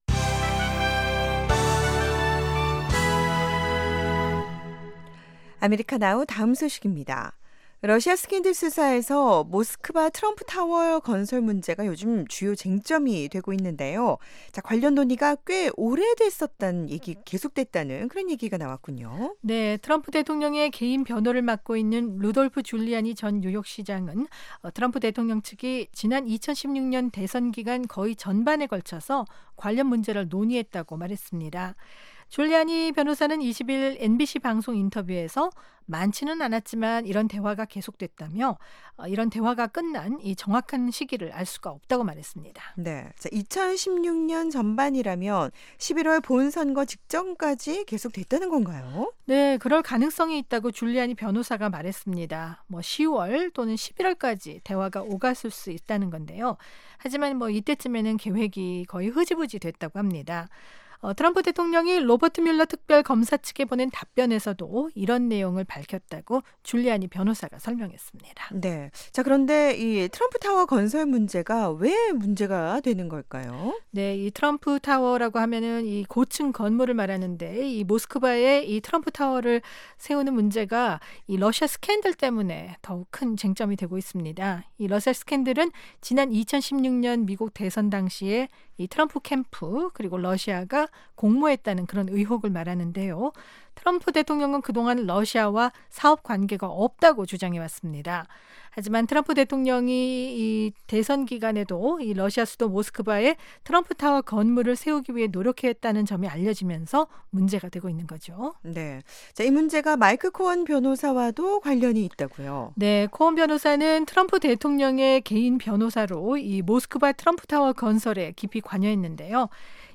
아메리카나우 다음 소식입니다. 러시아 스캔들 수사에서 모스크바 트럼프 타워 건설 문제가 요즘 주요 쟁점이 되고 있는데요. 자, 관련 논의가 꽤 오래됐었다는 얘기, 계속됐다는 그런 얘기가 나왔군요. 네, 트럼프 대통령의 개인 변호를 맡고 있는 루돌프 줄리아니 전 뉴욕시장은 트럼프 대통령 측이 지난 2016년 대선 기간 거의 전반에 걸쳐서 관련 문제를 논의했다고 말했습니다. 줄리아니 변호사는 20일 NBC 방송 인터뷰에서 많지는 않았지만 이런 대화가 계속됐다며 이런 대화가 끝난 이 정확한 시기를 알 수가 없다고 말했습니다. 네, 자, 2016년 전반이라면 11월 본선거 직전까지 계속됐다는 건가요? 네, 그럴 가능성이 있다고 줄리아니 변호사가 말했습니다. 10월 또는 11월까지 대화가 오갔을 수 있다는 건데요. 하지만 이때쯤에는 계획이 거의 흐지부지 됐다고 합니다. 트럼프 대통령이 로버트 뮬러 특별 검사 측에 보낸 답변에서도 이런 내용을 밝혔다고 줄리아니 변호사가 설명했습니다. 네. 자, 그런데 이 트럼프 타워 건설 문제가 왜 문제가 되는 걸까요? 네, 이 트럼프 타워라고 하면은 이 고층 건물을 말하는데, 이 모스크바에 이 트럼프 타워를 세우는 문제가 이 러시아 스캔들 때문에 더욱 큰 쟁점이 되고 있습니다. 이 러시아 스캔들은 지난 2016년 미국 대선 당시에 이 트럼프 캠프 그리고 러시아가 공모했다는 그런 의혹을 말하는데요. 트럼프 대통령은 그동안 러시아와 사업 관계가 없다고 주장해 왔습니다. 하지만 트럼프 대통령이 이 대선 기간에도 이 러시아 수도 모스크바에 트럼프 타워 건물을 세우기 위해 노력했다는 점이 알려지면서 문제가 되고 있는 거죠. 네. 자, 이 문제가 마이클 코언 변호사와도 관련이 있다고요. 네, 코언 변호사는 트럼프 대통령의 개인 변호사로 이 모스크바 트럼프 타워 건설에 깊이 관여했는데요.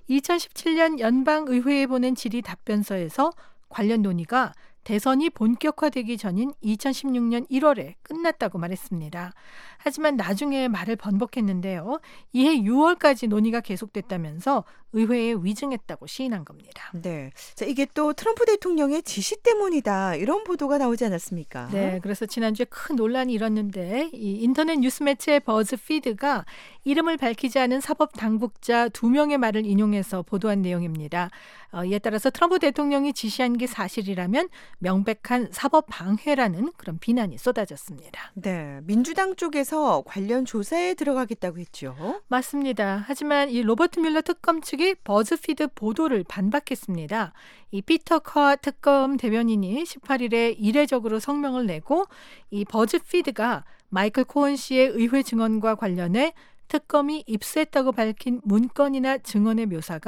2017년 연방의회에 보낸 질의 답변서에서 관련 논의가 대선이 본격화되기 전인 2016년 1월에 끝났다고 말했습니다. 하지만 나중에 말을 번복했는데요. 이해 6월까지 논의가 계속됐다면서 의회에 위증했다고 시인한 겁니다. 네, 자, 이게 또 트럼프 대통령의 지시 때문이다, 이런 보도가 나오지 않았습니까? 네, 그래서 지난주에 큰 논란이 일었는데 이 인터넷 뉴스 매체 버즈피드가 이름을 밝히지 않은 사법 당국자 2명의 말을 인용해서 보도한 내용입니다. 이에 따라서 트럼프 대통령이 지시한 게 사실이라면 명백한 사법 방해라는 그런 비난이 쏟아졌습니다. 네, 민주당 쪽에서 관련 조사에 들어가겠다고 했죠. 맞습니다. 하지만 이 로버트 뮬러 특검 측이 버즈피드 보도를 반박했습니다. 이 피터 커 특검 대변인이 18일에 이례적으로 성명을 내고 이 버즈피드가 마이클 코언 씨의 의회 증언과 관련해 특검이 입수했다고 밝힌 문건이나 증언의 묘사가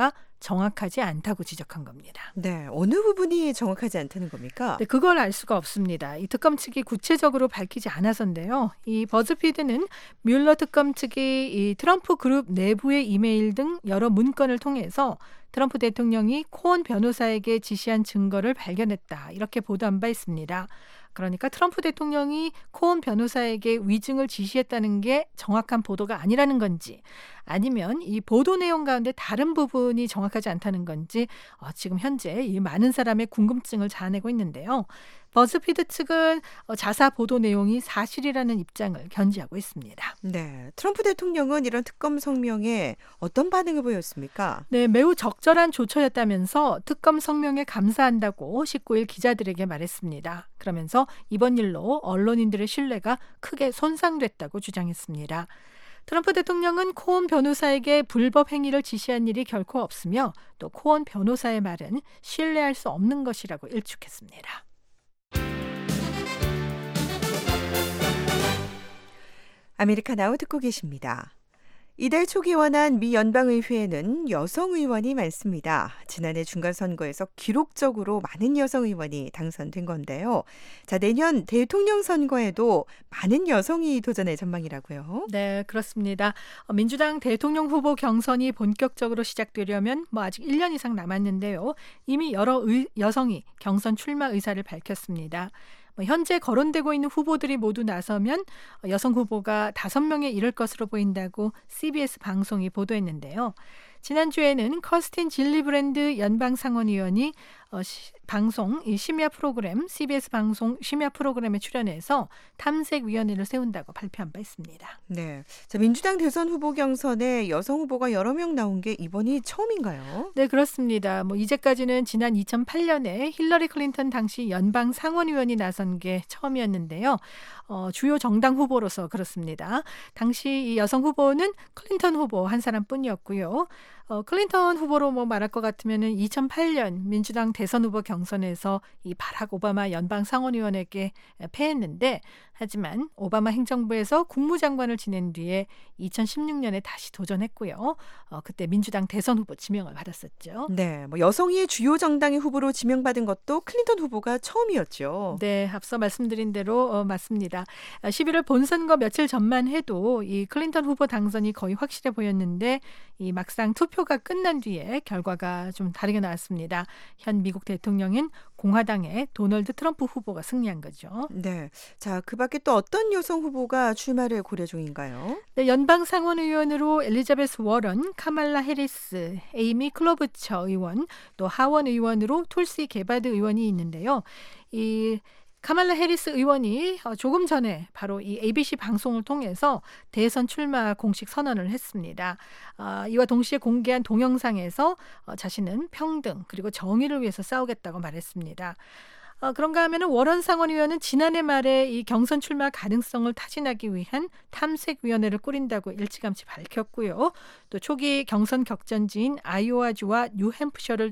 정확하지 않다고 지적한 겁니다. 네, 어느 부분이 정확하지 않다는 겁니까? 네, 그걸 알 수가 없습니다. 이 특검 측이 구체적으로 밝히지 않아서인데요. 이 버즈피드는 뮬러 특검 측이 이 트럼프 그룹 내부의 이메일 등 여러 문건을 통해서 트럼프 대통령이 코언 변호사에게 지시한 증거를 발견했다. 이렇게 보도한 바 있습니다. 그러니까 트럼프 대통령이 코언 변호사에게 위증을 지시했다는 게 정확한 보도가 아니라는 건지 아니면 이 보도 내용 가운데 다른 부분이 정확하지 않다는 건지 지금 현재 이 많은 사람의 궁금증을 자아내고 있는데요. 버즈피드 측은 자사 보도 내용이 사실이라는 입장을 견지하고 있습니다. 네, 트럼프 대통령은 이런 특검 성명에 어떤 반응을 보였습니까? 네, 매우 적절한 조처였다면서 특검 성명에 감사한다고 19일 기자들에게 말했습니다. 그러면서 이번 일로 언론인들의 신뢰가 크게 손상됐다고 주장했습니다. 트럼프 대통령은 코언 변호사에게 불법 행위를 지시한 일이 결코 없으며 또 코언 변호사의 말은 신뢰할 수 없는 것이라고 일축했습니다. 아메리카나우 듣고 계십니다. 이달 초 개원한 미 연방의회에는 여성 의원이 많습니다. 지난해 중간선거에서 기록적으로 많은 여성 의원이 당선된 건데요. 자, 내년 대통령 선거에도 많은 여성이 도전할 전망이라고요. 네, 그렇습니다. 민주당 대통령 후보 경선이 본격적으로 시작되려면 아직 1년 이상 남았는데요. 이미 여러 여성이 경선 출마 의사를 밝혔습니다. 현재 거론되고 있는 후보들이 모두 나서면 여성 후보가 5명에 이를 것으로 보인다고 CBS 방송이 보도했는데요. 지난주에는 커스틴 질리브랜드 연방 상원의원이 방송 심야 프로그램 CBS 방송 심야 프로그램에 출연해서 탐색위원회를 세운다고 발표한 바 있습니다. 네, 자, 민주당 대선 후보 경선에 여성 후보가 여러 명 나온 게 이번이 처음인가요? 네, 그렇습니다. 이제까지는 지난 2008년에 힐러리 클린턴 당시 연방 상원의원이 나선 게 처음이었는데요. 주요 정당 후보로서 그렇습니다. 당시 이 여성 후보는 클린턴 후보 한 사람뿐이었고요. 클린턴 후보로 말할 것 같으면은 2008년 민주당 대선 후보 경선에서 이 바락 오바마 연방 상원의원에게 패했는데 하지만 오바마 행정부에서 국무장관을 지낸 뒤에 2016년에 다시 도전했고요. 그때 민주당 대선 후보 지명을 받았었죠. 네, 여성이 주요 정당의 후보로 지명받은 것도 클린턴 후보가 처음이었죠. 네, 앞서 말씀드린 대로 맞습니다. 11월 본선거 며칠 전만 해도 이 클린턴 후보 당선이 거의 확실해 보였는데 이 막상 투표가 끝난 뒤에 결과가 좀 다르게 나왔습니다. 현 미국 대통령인 공화당의 도널드 트럼프 후보가 승리한 거죠. 네, 자, 그 밖에 또 어떤 여성 후보가 출마를 고려 중인가요? 네, 연방 상원의원으로 엘리자베스 워런, 카말라 해리스, 에이미 클로부처 의원, 또 하원 의원으로 툴시 게바드 의원이 있는데요. 이 카말라 해리스 의원이 조금 전에 바로 이 ABC 방송을 통해서 대선 출마 공식 선언을 했습니다. 이와 동시에 공개한 동영상에서 자신은 평등 그리고 정의를 위해서 싸우겠다고 말했습니다. 그런가 하면은 워런 상원의원은 지난해 말에 이 경선 출마 가능성을 타진하기 위한 탐색위원회를 꾸린다고 일찌감치 밝혔고요. 또 초기 경선 격전지인 아이오와주와 뉴햄프셔를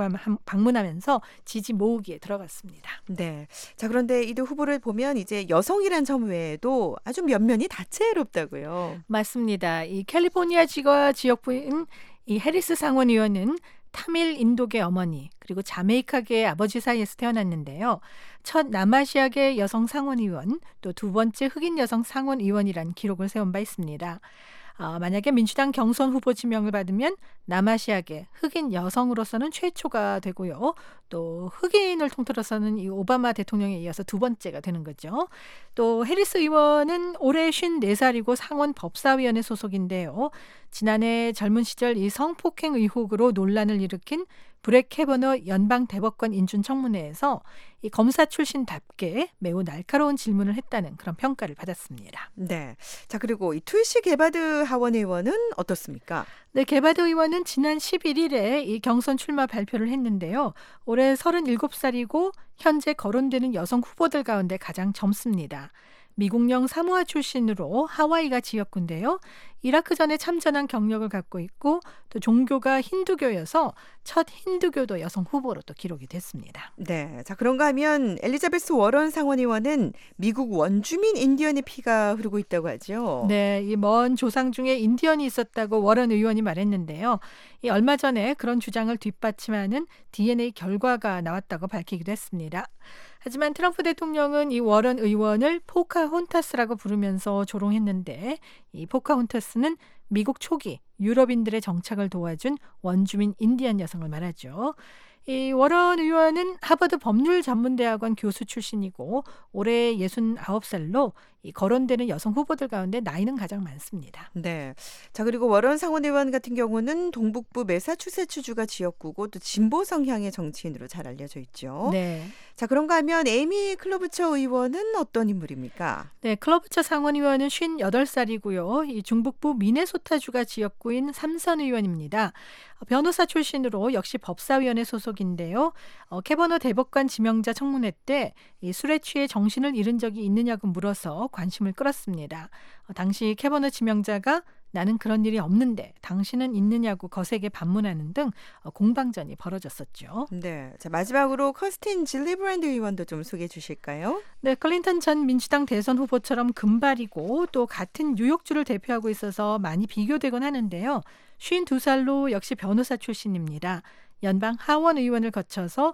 방문하면서 지지 모으기에 들어갔습니다. 네. 자, 그런데 이 두 후보를 보면 이제 여성이란 점 외에도 아주 면면이 다채롭다고요. 맞습니다. 이 캘리포니아 지역부인 이 해리스 상원의원은 타밀 인도계 어머니 그리고 자메이카계의 아버지 사이에서 태어났는데요. 첫 남아시아계 여성 상원의원 또 두 번째 흑인 여성 상원의원이란 기록을 세운 바 있습니다. 만약에 민주당 경선 후보 지명을 받으면 남아시아계 흑인 여성으로서는 최초가 되고요. 또 흑인을 통틀어서는 이 오바마 대통령에 이어서 두 번째가 되는 거죠. 또 해리스 의원은 올해 54살이고 상원 법사위원회 소속인데요. 지난해 젊은 시절 이 성폭행 의혹으로 논란을 일으킨 브렉 캐버너 연방 대법관 인준 청문회에서 이 검사 출신답게 매우 날카로운 질문을 했다는 그런 평가를 받았습니다. 네. 자, 그리고 이 툴시 게바드 하원 의원은 어떻습니까? 네, 게바드 의원은 지난 11일에 이 경선 출마 발표를 했는데요. 올해 37살이고 현재 거론되는 여성 후보들 가운데 가장 젊습니다. 미국령 사모아 출신으로 하와이가 지역구인데요. 이라크 전에 참전한 경력을 갖고 있고 또 종교가 힌두교여서 첫 힌두교도 여성 후보로 또 기록이 됐습니다. 네, 자 그런가 하면 엘리자베스 워런 상원의원은 미국 원주민 인디언의 피가 흐르고 있다고 하죠. 네, 이 먼 조상 중에 인디언이 있었다고 워런 의원이 말했는데요. 이 얼마 전에 그런 주장을 뒷받침하는 DNA 결과가 나왔다고 밝히기도 했습니다. 하지만 트럼프 대통령은 이 워런 의원을 포카혼타스라고 부르면서 조롱했는데 이 포카혼타스는 미국 초기 유럽인들의 정착을 도와준 원주민 인디안 여성을 말하죠. 이 워런 의원은 하버드 법률전문대학원 교수 출신이고 올해 69살로 이 거론되는 여성 후보들 가운데 나이는 가장 많습니다. 네. 자 그리고 워런 상원의원 같은 경우는 동북부 매사추세츠주가 지역구고 또 진보 성향의 정치인으로 잘 알려져 있죠. 네. 자 그런가 하면 에이미 클로부처 의원은 어떤 인물입니까? 네, 클로부처 상원의원은 58살이고요. 이 중북부 미네소타주가 지역구인 삼선 의원입니다. 변호사 출신으로 역시 법사위원회 소속인데요. 캐버너 대법관 지명자 청문회 때 이 술에 취해 정신을 잃은 적이 있느냐고 물어서 관심을 끌었습니다. 당시 캐버너 지명자가 나는 그런 일이 없는데 당신은 있느냐고 거세게 반문하는 등 공방전이 벌어졌었죠. 네, 자 마지막으로 커스틴 질리브랜드 의원도 좀 소개해 주실까요? 네, 클린턴 전 민주당 대선 후보처럼 금발이고 또 같은 뉴욕주를 대표하고 있어서 많이 비교되곤 하는데요. 52살로 역시 변호사 출신입니다. 연방 하원 의원을 거쳐서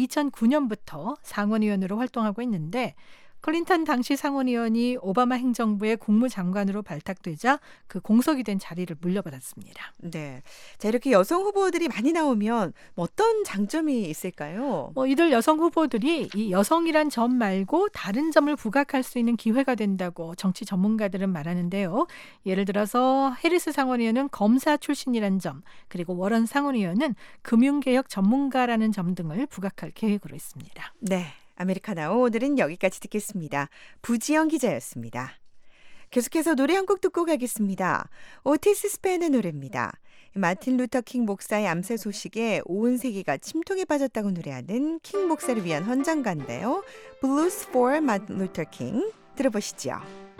2009년부터 상원의원으로 활동하고 있는데 클린턴 당시 상원의원이 오바마 행정부의 국무장관으로 발탁되자 그 공석이 된 자리를 물려받았습니다. 네, 자 이렇게 여성 후보들이 많이 나오면 어떤 장점이 있을까요? 이들 여성 후보들이 이 여성이란 점 말고 다른 점을 부각할 수 있는 기회가 된다고 정치 전문가들은 말하는데요. 예를 들어서 해리스 상원의원은 검사 출신이란 점, 그리고 워런 상원의원은 금융개혁 전문가라는 점 등을 부각할 계획으로 있습니다. 네. 아메리카나오 오늘은 여기까지 듣겠습니다. 부지영 기자였습니다. 계속해서 노래 한 곡 듣고 가겠습니다. 오티스 스펜의 노래입니다. 마틴 루터 킹 목사의 암살 소식에 온 세계가 침통에 빠졌다고 노래하는 킹 목사를 위한 헌장가인데요. Blues for Martin Luther King 들어보시죠.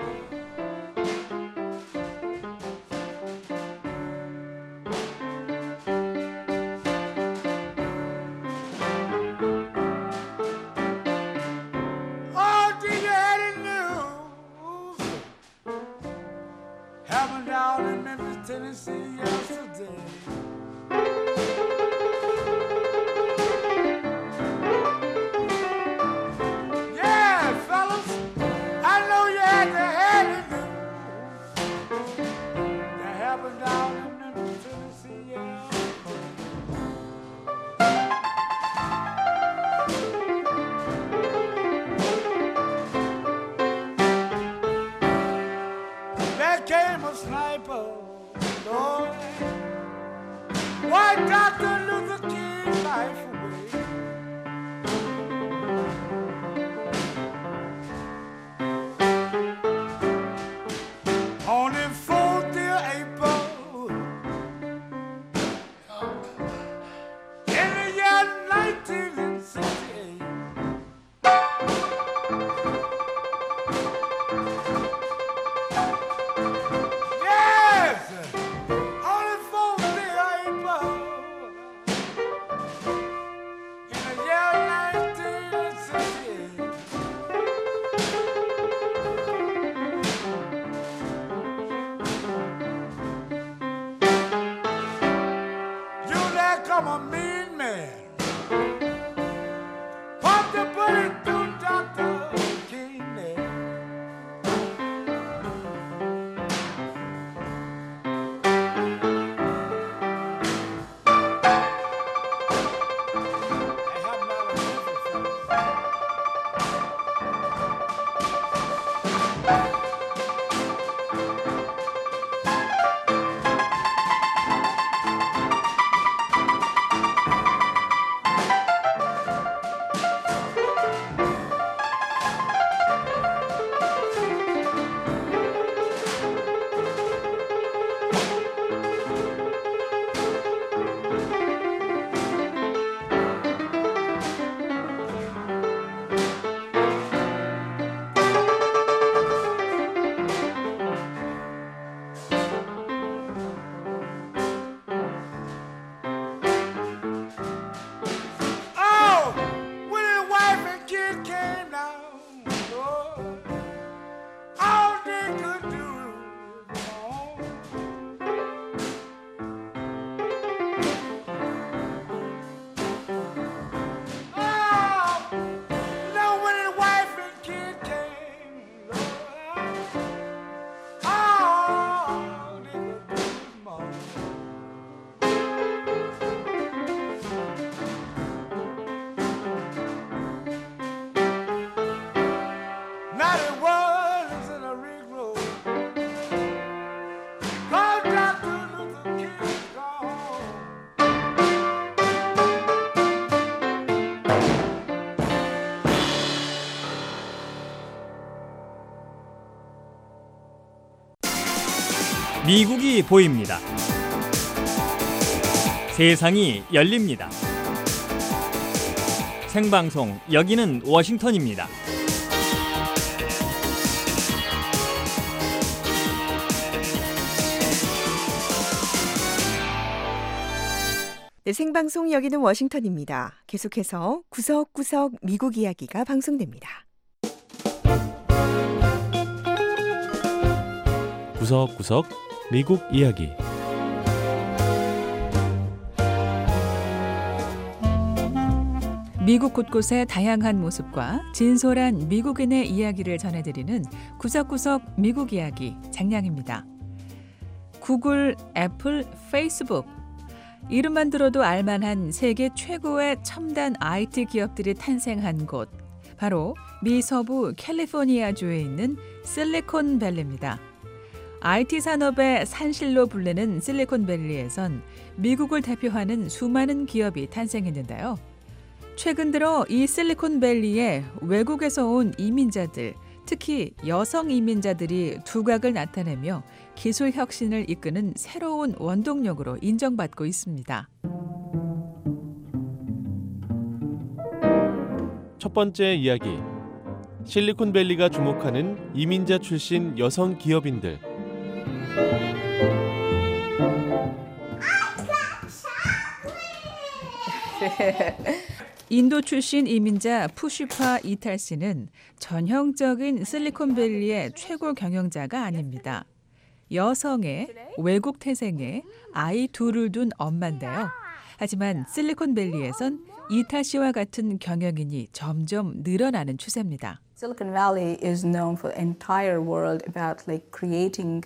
Tennessee yesterday. Yeah, fellas, I know you had to have it. That happened down in Memphis, Tennessee, yeah. There came a sniper. Oh. 미국이 보입니다. 세상이 열립니다. 생방송 여기는 워싱턴입니다. 네, 생방송 여기는 워싱턴입니다. 계속해서 구석구석 미국 이야기가 방송됩니다. 구석구석 미국 이야기. 미국 곳곳의 다양한 모습과 진솔한 미국인의 이야기를 전해드리는 구석구석 미국 이야기 장량입니다. 구글, 애플, 페이스북. 이름만 들어도 알만한 세계 최고의 첨단 IT 기업들이 탄생한 곳. 바로 미 서부 캘리포니아주에 있는 실리콘밸리입니다. IT 산업의 산실로 불리는 실리콘밸리에선 미국을 대표하는 수많은 기업이 탄생했는데요. 최근 들어 이 실리콘밸리에 외국에서 온 이민자들, 특히 여성 이민자들이 두각을 나타내며 기술 혁신을 이끄는 새로운 원동력으로 인정받고 있습니다. 첫 번째 이야기. 실리콘밸리가 주목하는 이민자 출신 여성 기업인들. 인도 출신 이민자 푸슈파 이탈 씨는 전형적인 실리콘밸리의 최고 경영자가 아닙니다. 여성의 외국 태생의 아이 둘을 둔 엄마인데요. 하지만 실리콘밸리에선 이탈 씨와 같은 경영인이 점점 늘어나는 추세입니다. Silicon Valley is known for the entire world about like creating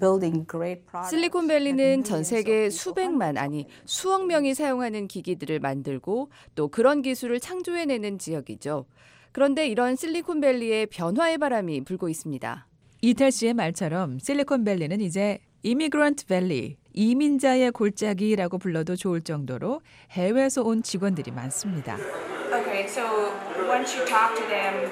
실리콘밸리는 전 세계 수백만 아니 수억 명이 사용하는 기기들을 만들고 또 그런 기술을 창조해내는 지역이죠. 그런데 이런 실리콘밸리의 변화의 바람이 불고 있습니다. 이탈 씨의 말처럼 실리콘밸리는 이제 이미그런트 밸리, 이민자의 골짜기라고 불러도 좋을 정도로 해외에서 온 직원들이 많습니다. Okay, so once you talk to them,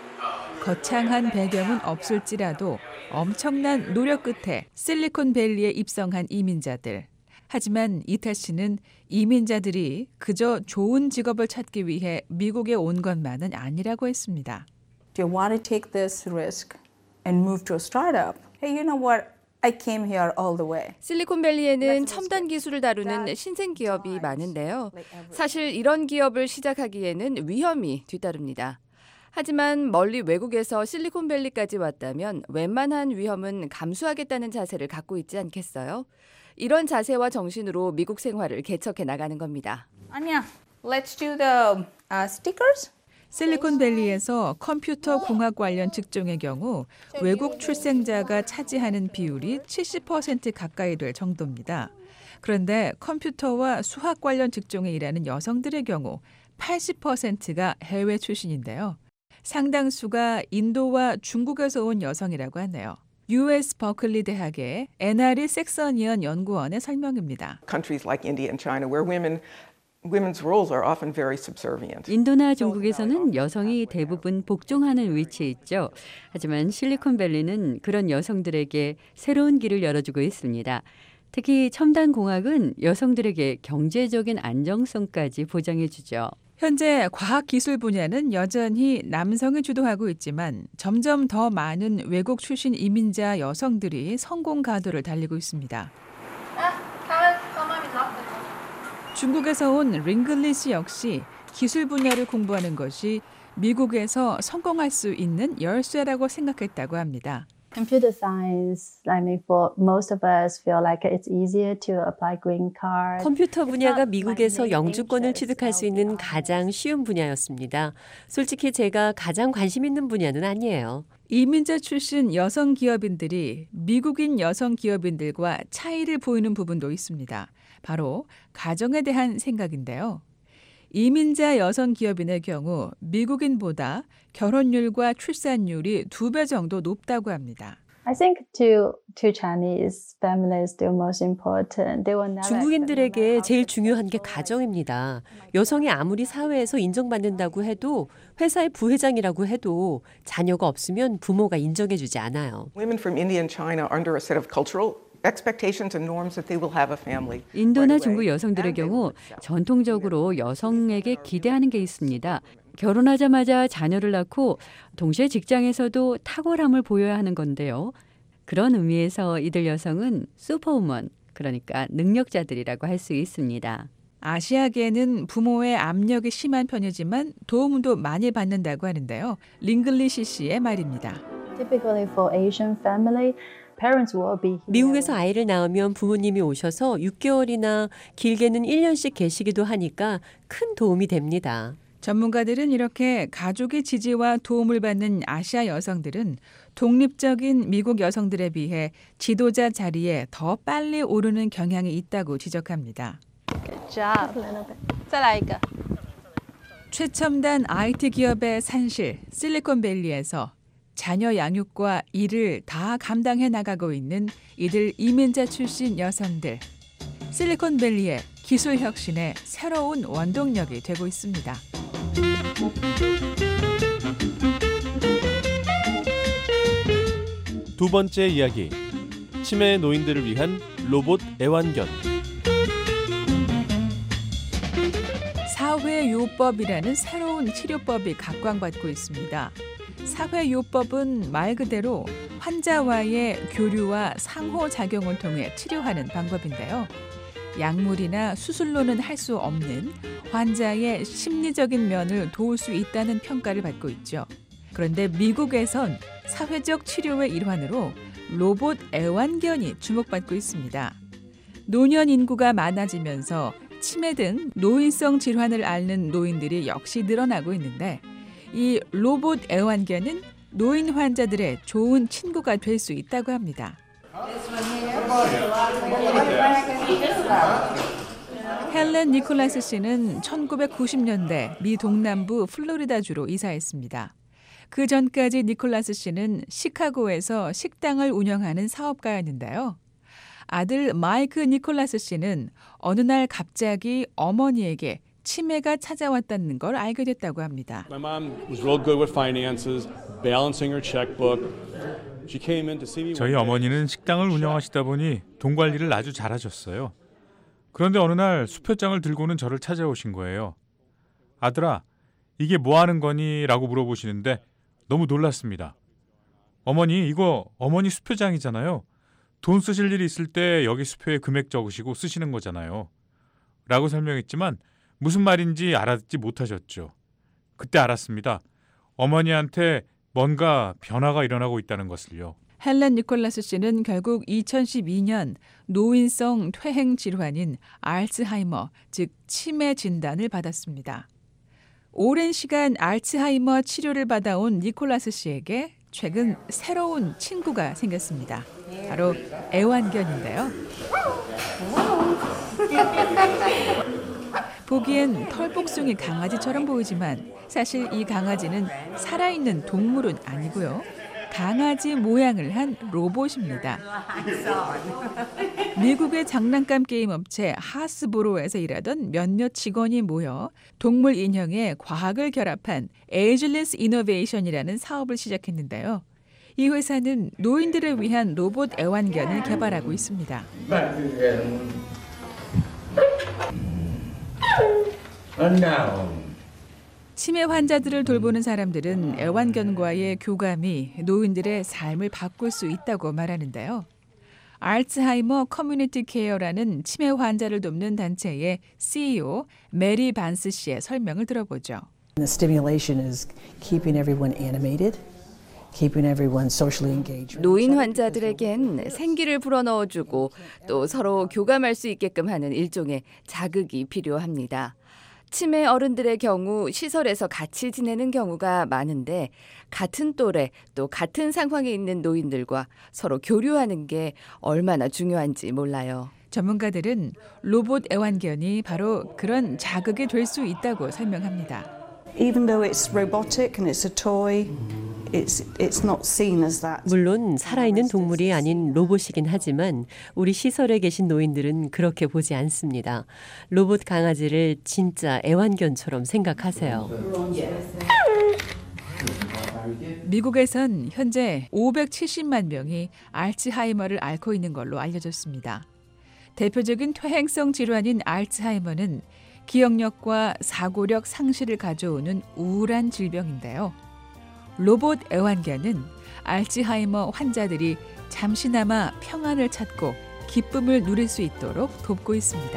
거창한 배경은 없을지라도 엄청난 노력 끝에 실리콘밸리에 입성한 이민자들. 하지만 이탈 씨는 이민자들이 그저 좋은 직업을 찾기 위해 미국에 온 것만은 아니라고 했습니다. Do you want to take this risk and move to a startup? Hey, you know what? I came here all the way. 실리콘밸리에는 첨단 기술을 다루는 신생 기업이 많은데요. 사실 이런 기업을 시작하기에는 위험이 뒤따릅니다. 하지만 멀리 외국에서 실리콘밸리까지 왔다면 웬만한 위험은 감수하겠다는 자세를 갖고 있지 않겠어요? 이런 자세와 정신으로 미국 생활을 개척해 나가는 겁니다. 아니야, let's do the stickers. 실리콘밸리에서 컴퓨터 공학 관련 직종의 경우 외국 출생자가 차지하는 비율이 70% 가까이 될 정도입니다. 그런데 컴퓨터와 수학 관련 직종에 일하는 여성들의 경우 80%가 해외 출신인데요. 상당수가 인도와 중국에서 온 여성이라고 하네요. US 버클리 대학의 에나리 섹서니언 연구원의 설명입니다. Countries like India and China where women's roles are often very subservient. 인도나 중국에서는 여성이 대부분 복종하는 위치에 있죠. 하지만 실리콘밸리는 그런 여성들에게 새로운 길을 열어주고 있습니다. 특히 첨단 공학은 여성들에게 경제적인 안정성까지 보장해주죠. 현재 과학기술 분야는 여전히 남성이 주도하고 있지만 점점 더 많은 외국 출신 이민자 여성들이 성공 가도를 달리고 있습니다. 중국에서 온 링글리 씨 역시 기술 분야를 공부하는 것이 미국에서 성공할 수 있는 열쇠라고 생각했다고 합니다. Computer science, I mean, for most of us feel like it's easier to apply green card. 컴퓨터 분야가 미국에서 영주권을 취득할 수 있는 가장 쉬운 분야였습니다. 솔직히 제가 가장 관심 있는 분야는 아니에요. 이민자 출신 여성 기업인들이 미국인 여성 기업인들과 차이를 보이는 부분도 있습니다. 바로 가정에 대한 생각인데요. 이민자 여성 기업인의 경우 미국인보다 결혼율과 출산율이 2배 정도 높다고 합니다. I think to Chinese families, the most important. They will never. 중국인들에게 제일 중요한 게 가정입니다. 여성이 아무리 사회에서 인정받는다고 해도 회사의 부회장이라고 해도 자녀가 없으면 부모가 인정해주지 않아요. Women from India and China are under a set of cultural expectations and norms that they will have a family. 인도나 중국 여성들의 경우 전통적으로 여성에게 기대하는 게 있습니다. 결혼하자마자 자녀를 낳고 동시에 직장에서도 탁월함을 보여야 하는 건데요. 그런 의미에서 이들 여성은 슈퍼우먼, 그러니까 능력자들이라고 할 수 있습니다. 아시아계는 부모의 압력이 심한 편이지만 도움도 많이 받는다고 하는데요. 링글리시 씨의 말입니다. Typically for Asian family, parents will be here. 미국에서 아이를 낳으면 부모님이 오셔서 6개월이나 길게는 1년씩 계시기도 하니까 큰 도움이 됩니다. 전문가들은 이렇게 가족의 지지와 도움을 받는 아시아 여성들은 독립적인 미국 여성들에 비해 지도자 자리에 더 빨리 오르는 경향이 있다고 지적합니다. 최첨단 IT 기업의 산실 실리콘밸리에서 자녀 양육과 일을 다 감당해 나가고 있는 이들 이민자 출신 여성들. 실리콘밸리의 기술 혁신의 새로운 원동력이 되고 있습니다. 두 번째 이야기. 치매 노인들을 위한 로봇 애완견. 사회요법이라는 새로운 치료법이 각광받고 있습니다. 사회요법은 말 그대로 환자와의 교류와 상호작용을 통해 치료하는 방법인데요. 약물이나 수술로는 할 수 없는 환자의 심리적인 면을 도울 수 있다는 평가를 받고 있죠. 그런데 미국에선 사회적 치료의 일환으로 로봇 애완견이 주목받고 있습니다. 노년 인구가 많아지면서 치매 등 노인성 질환을 앓는 노인들이 역시 늘어나고 있는데 이 로봇 애완견은 노인 환자들의 좋은 친구가 될 수 있다고 합니다. 헬렌 니콜라스 씨는 1990년대 미 동남부 플로리다주로 이사했습니다. 그 전까지 니콜라스 씨는 시카고에서 식당을 운영하는 사업가였는데요. 아들 마이크 니콜라스 씨는 어느 날 갑자기 어머니에게 치매가 찾아왔다는 걸 알게 됐다고 합니다. My mom was real good with finances, balancing her checkbook. She came in to see me. 저희 어머니는 식당을 운영하시다 보니 돈 관리를 아주 잘하셨어요. 그런데 어느 날 수표장을 들고는 저를 찾아오신 거예요. 아들아, 이게 뭐 하는 거니? 라고 물어보시는데 너무 놀랐습니다. 어머니, 이거 어머니 수표장이잖아요. 돈 쓰실 일이 있을 때 여기 수표에 금액 적으시고 쓰시는 거잖아요. 라고 설명했지만 무슨 말인지 알아듣지 못하셨죠. 그때 알았습니다. 어머니한테 뭔가 변화가 일어나고 있다는 것을요. 헬렌 니콜라스 씨는 결국 2012년 노인성 퇴행 질환인 알츠하이머, 즉 치매 진단을 받았습니다. 오랜 시간 알츠하이머 치료를 받아온 니콜라스 씨에게 최근 새로운 친구가 생겼습니다. 바로 애완견인데요. 보기엔 털복숭이 강아지처럼 보이지만 사실 이 강아지는 살아있는 동물은 아니고요. 강아지 모양을 한 로봇입니다. 미국의 장난감 게임 업체 하스브로에서 일하던 몇몇 직원이 모여 동물 인형에 과학을 결합한 에이지리스 이노베이션이라는 사업을 시작했는데요. 이 회사는 노인들을 위한 로봇 애완견을 개발하고 있습니다. 치매 환자들을 돌보는 사람들은 애완견과의 교감이 노인들의 삶을 바꿀 수 있다고 말하는데요. 알츠하이머 커뮤니티 케어라는 치매 환자를 돕는 단체의 CEO 메리 반스 씨의 설명을 들어보죠. The stimulation is keeping everyone animated. Keeping everyone socially engaged. 노인 환자들에겐 생기를 불어넣어주고 또 서로 교감할 수 있게끔 하는 일종의 자극이 필요합니다. 치매 어른들의 경우 시설에서 같이 지내는 경우가 많은데 같은 또래 또 같은 상황에 있는 노인들과 서로 교류하는 게 얼마나 중요한지 몰라요. 전문가들은 로봇 애완견이 바로 그런 자극이 될 수 있다고 설명합니다. Even though it's robotic and it's a toy, it's not seen as that. 물론 살아있는 동물이 아닌 로봇이긴 하지만 우리 시설에 계신 노인들은 그렇게 보지 않습니다. 로봇 강아지를 진짜 애완견처럼 생각하세요. 미국에선 현재 570만 명이 알츠하이머를 앓고 있는 걸로 알려졌습니다. 대표적인 퇴행성 질환인 알츠하이머는 기억력과 사고력 상실을 가져오는 우울한 질병인데요. 로봇 애완견은 알츠하이머 환자들이 잠시나마 평안을 찾고 기쁨을 누릴 수 있도록 돕고 있습니다.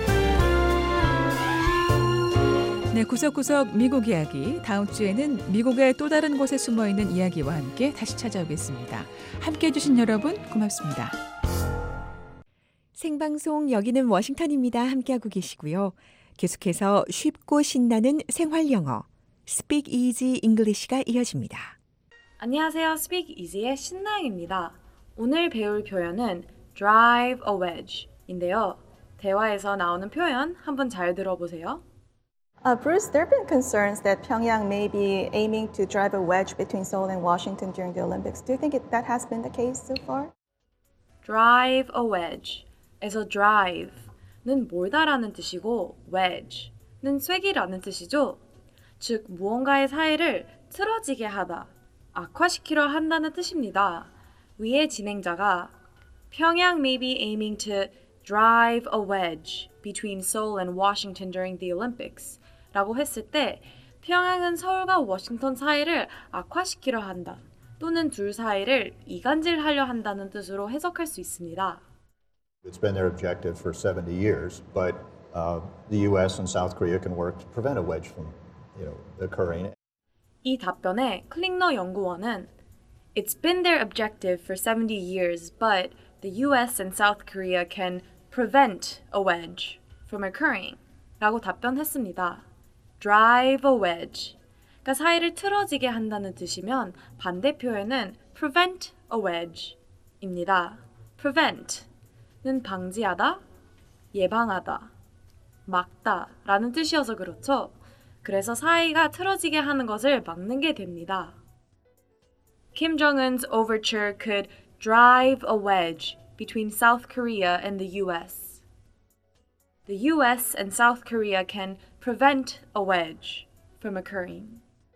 네, 구석구석 미국 이야기. 다음 주에는 미국의 또 다른 곳에 숨어있는 이야기와 함께 다시 찾아오겠습니다. 함께해 주신 여러분 고맙습니다. 생방송 여기는 워싱턴입니다. 함께하고 계시고요. 계속해서 쉽고 신나는 생활 영어 Speak Easy English가 이어집니다. 안녕하세요. Speak Easy의 신나영입니다. 오늘 배울 표현은 drive a wedge인데요. 대화에서 나오는 표현 한번 잘 들어보세요. Bruce, there have been concerns that Pyongyang may be aiming to drive a wedge between Seoul and Washington during the Olympics. Do you think that has been the case so far? drive a wedge에서 drive는 몰다라는 뜻이고 wedge는 쐐기라는 뜻이죠. 즉 무언가의 사이를 틀어지게 하다, 악화시키려 한다는 뜻입니다. 위의 진행자가 Pyongyang may be aiming to drive a wedge between Seoul and Washington during the Olympics 라고 했을 때 평양은 서울과 워싱턴 사이를 악화시키려 한다 또는 둘 사이를 이간질하려 한다는 뜻으로 해석할 수 있습니다. It's been their objective for 70 years, but the U.S. and South Korea can work to prevent a wedge from, occurring. 이 답변에 클링너 연구원은 It's been their objective for 70 years, but the U.S. and South Korea can prevent a wedge from occurring 라고 답변했습니다. drive a wedge가 사이를 틀어지게 한다는 뜻이면 반대 표현은 prevent a wedge입니다. prevent는 방지하다, 예방하다, 막다 라는 뜻이어서 그렇죠. 그래서 사이가 틀어지게 하는 것을 막는 게 됩니다. Kim Jong-un's overture could drive a wedge between South Korea and the U.S. The U.S. and South Korea can prevent a wedge from occurring.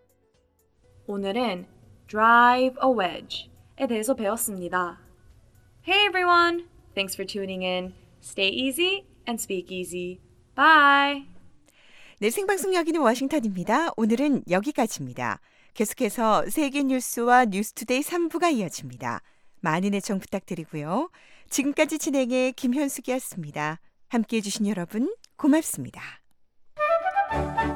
오늘은 drive a wedge에 대해서 배웠습니다. Hey everyone! Thanks for tuning in. Stay easy and speak easy. Bye! 네, 생방송 여기는 워싱턴입니다. 오늘은 여기까지입니다. 계속해서 세계 뉴스와 뉴스투데이 3부가 이어집니다. 많은 애청 부탁드리고요. 지금까지 진행의 김현숙이었습니다. 함께해 주신 여러분 고맙습니다.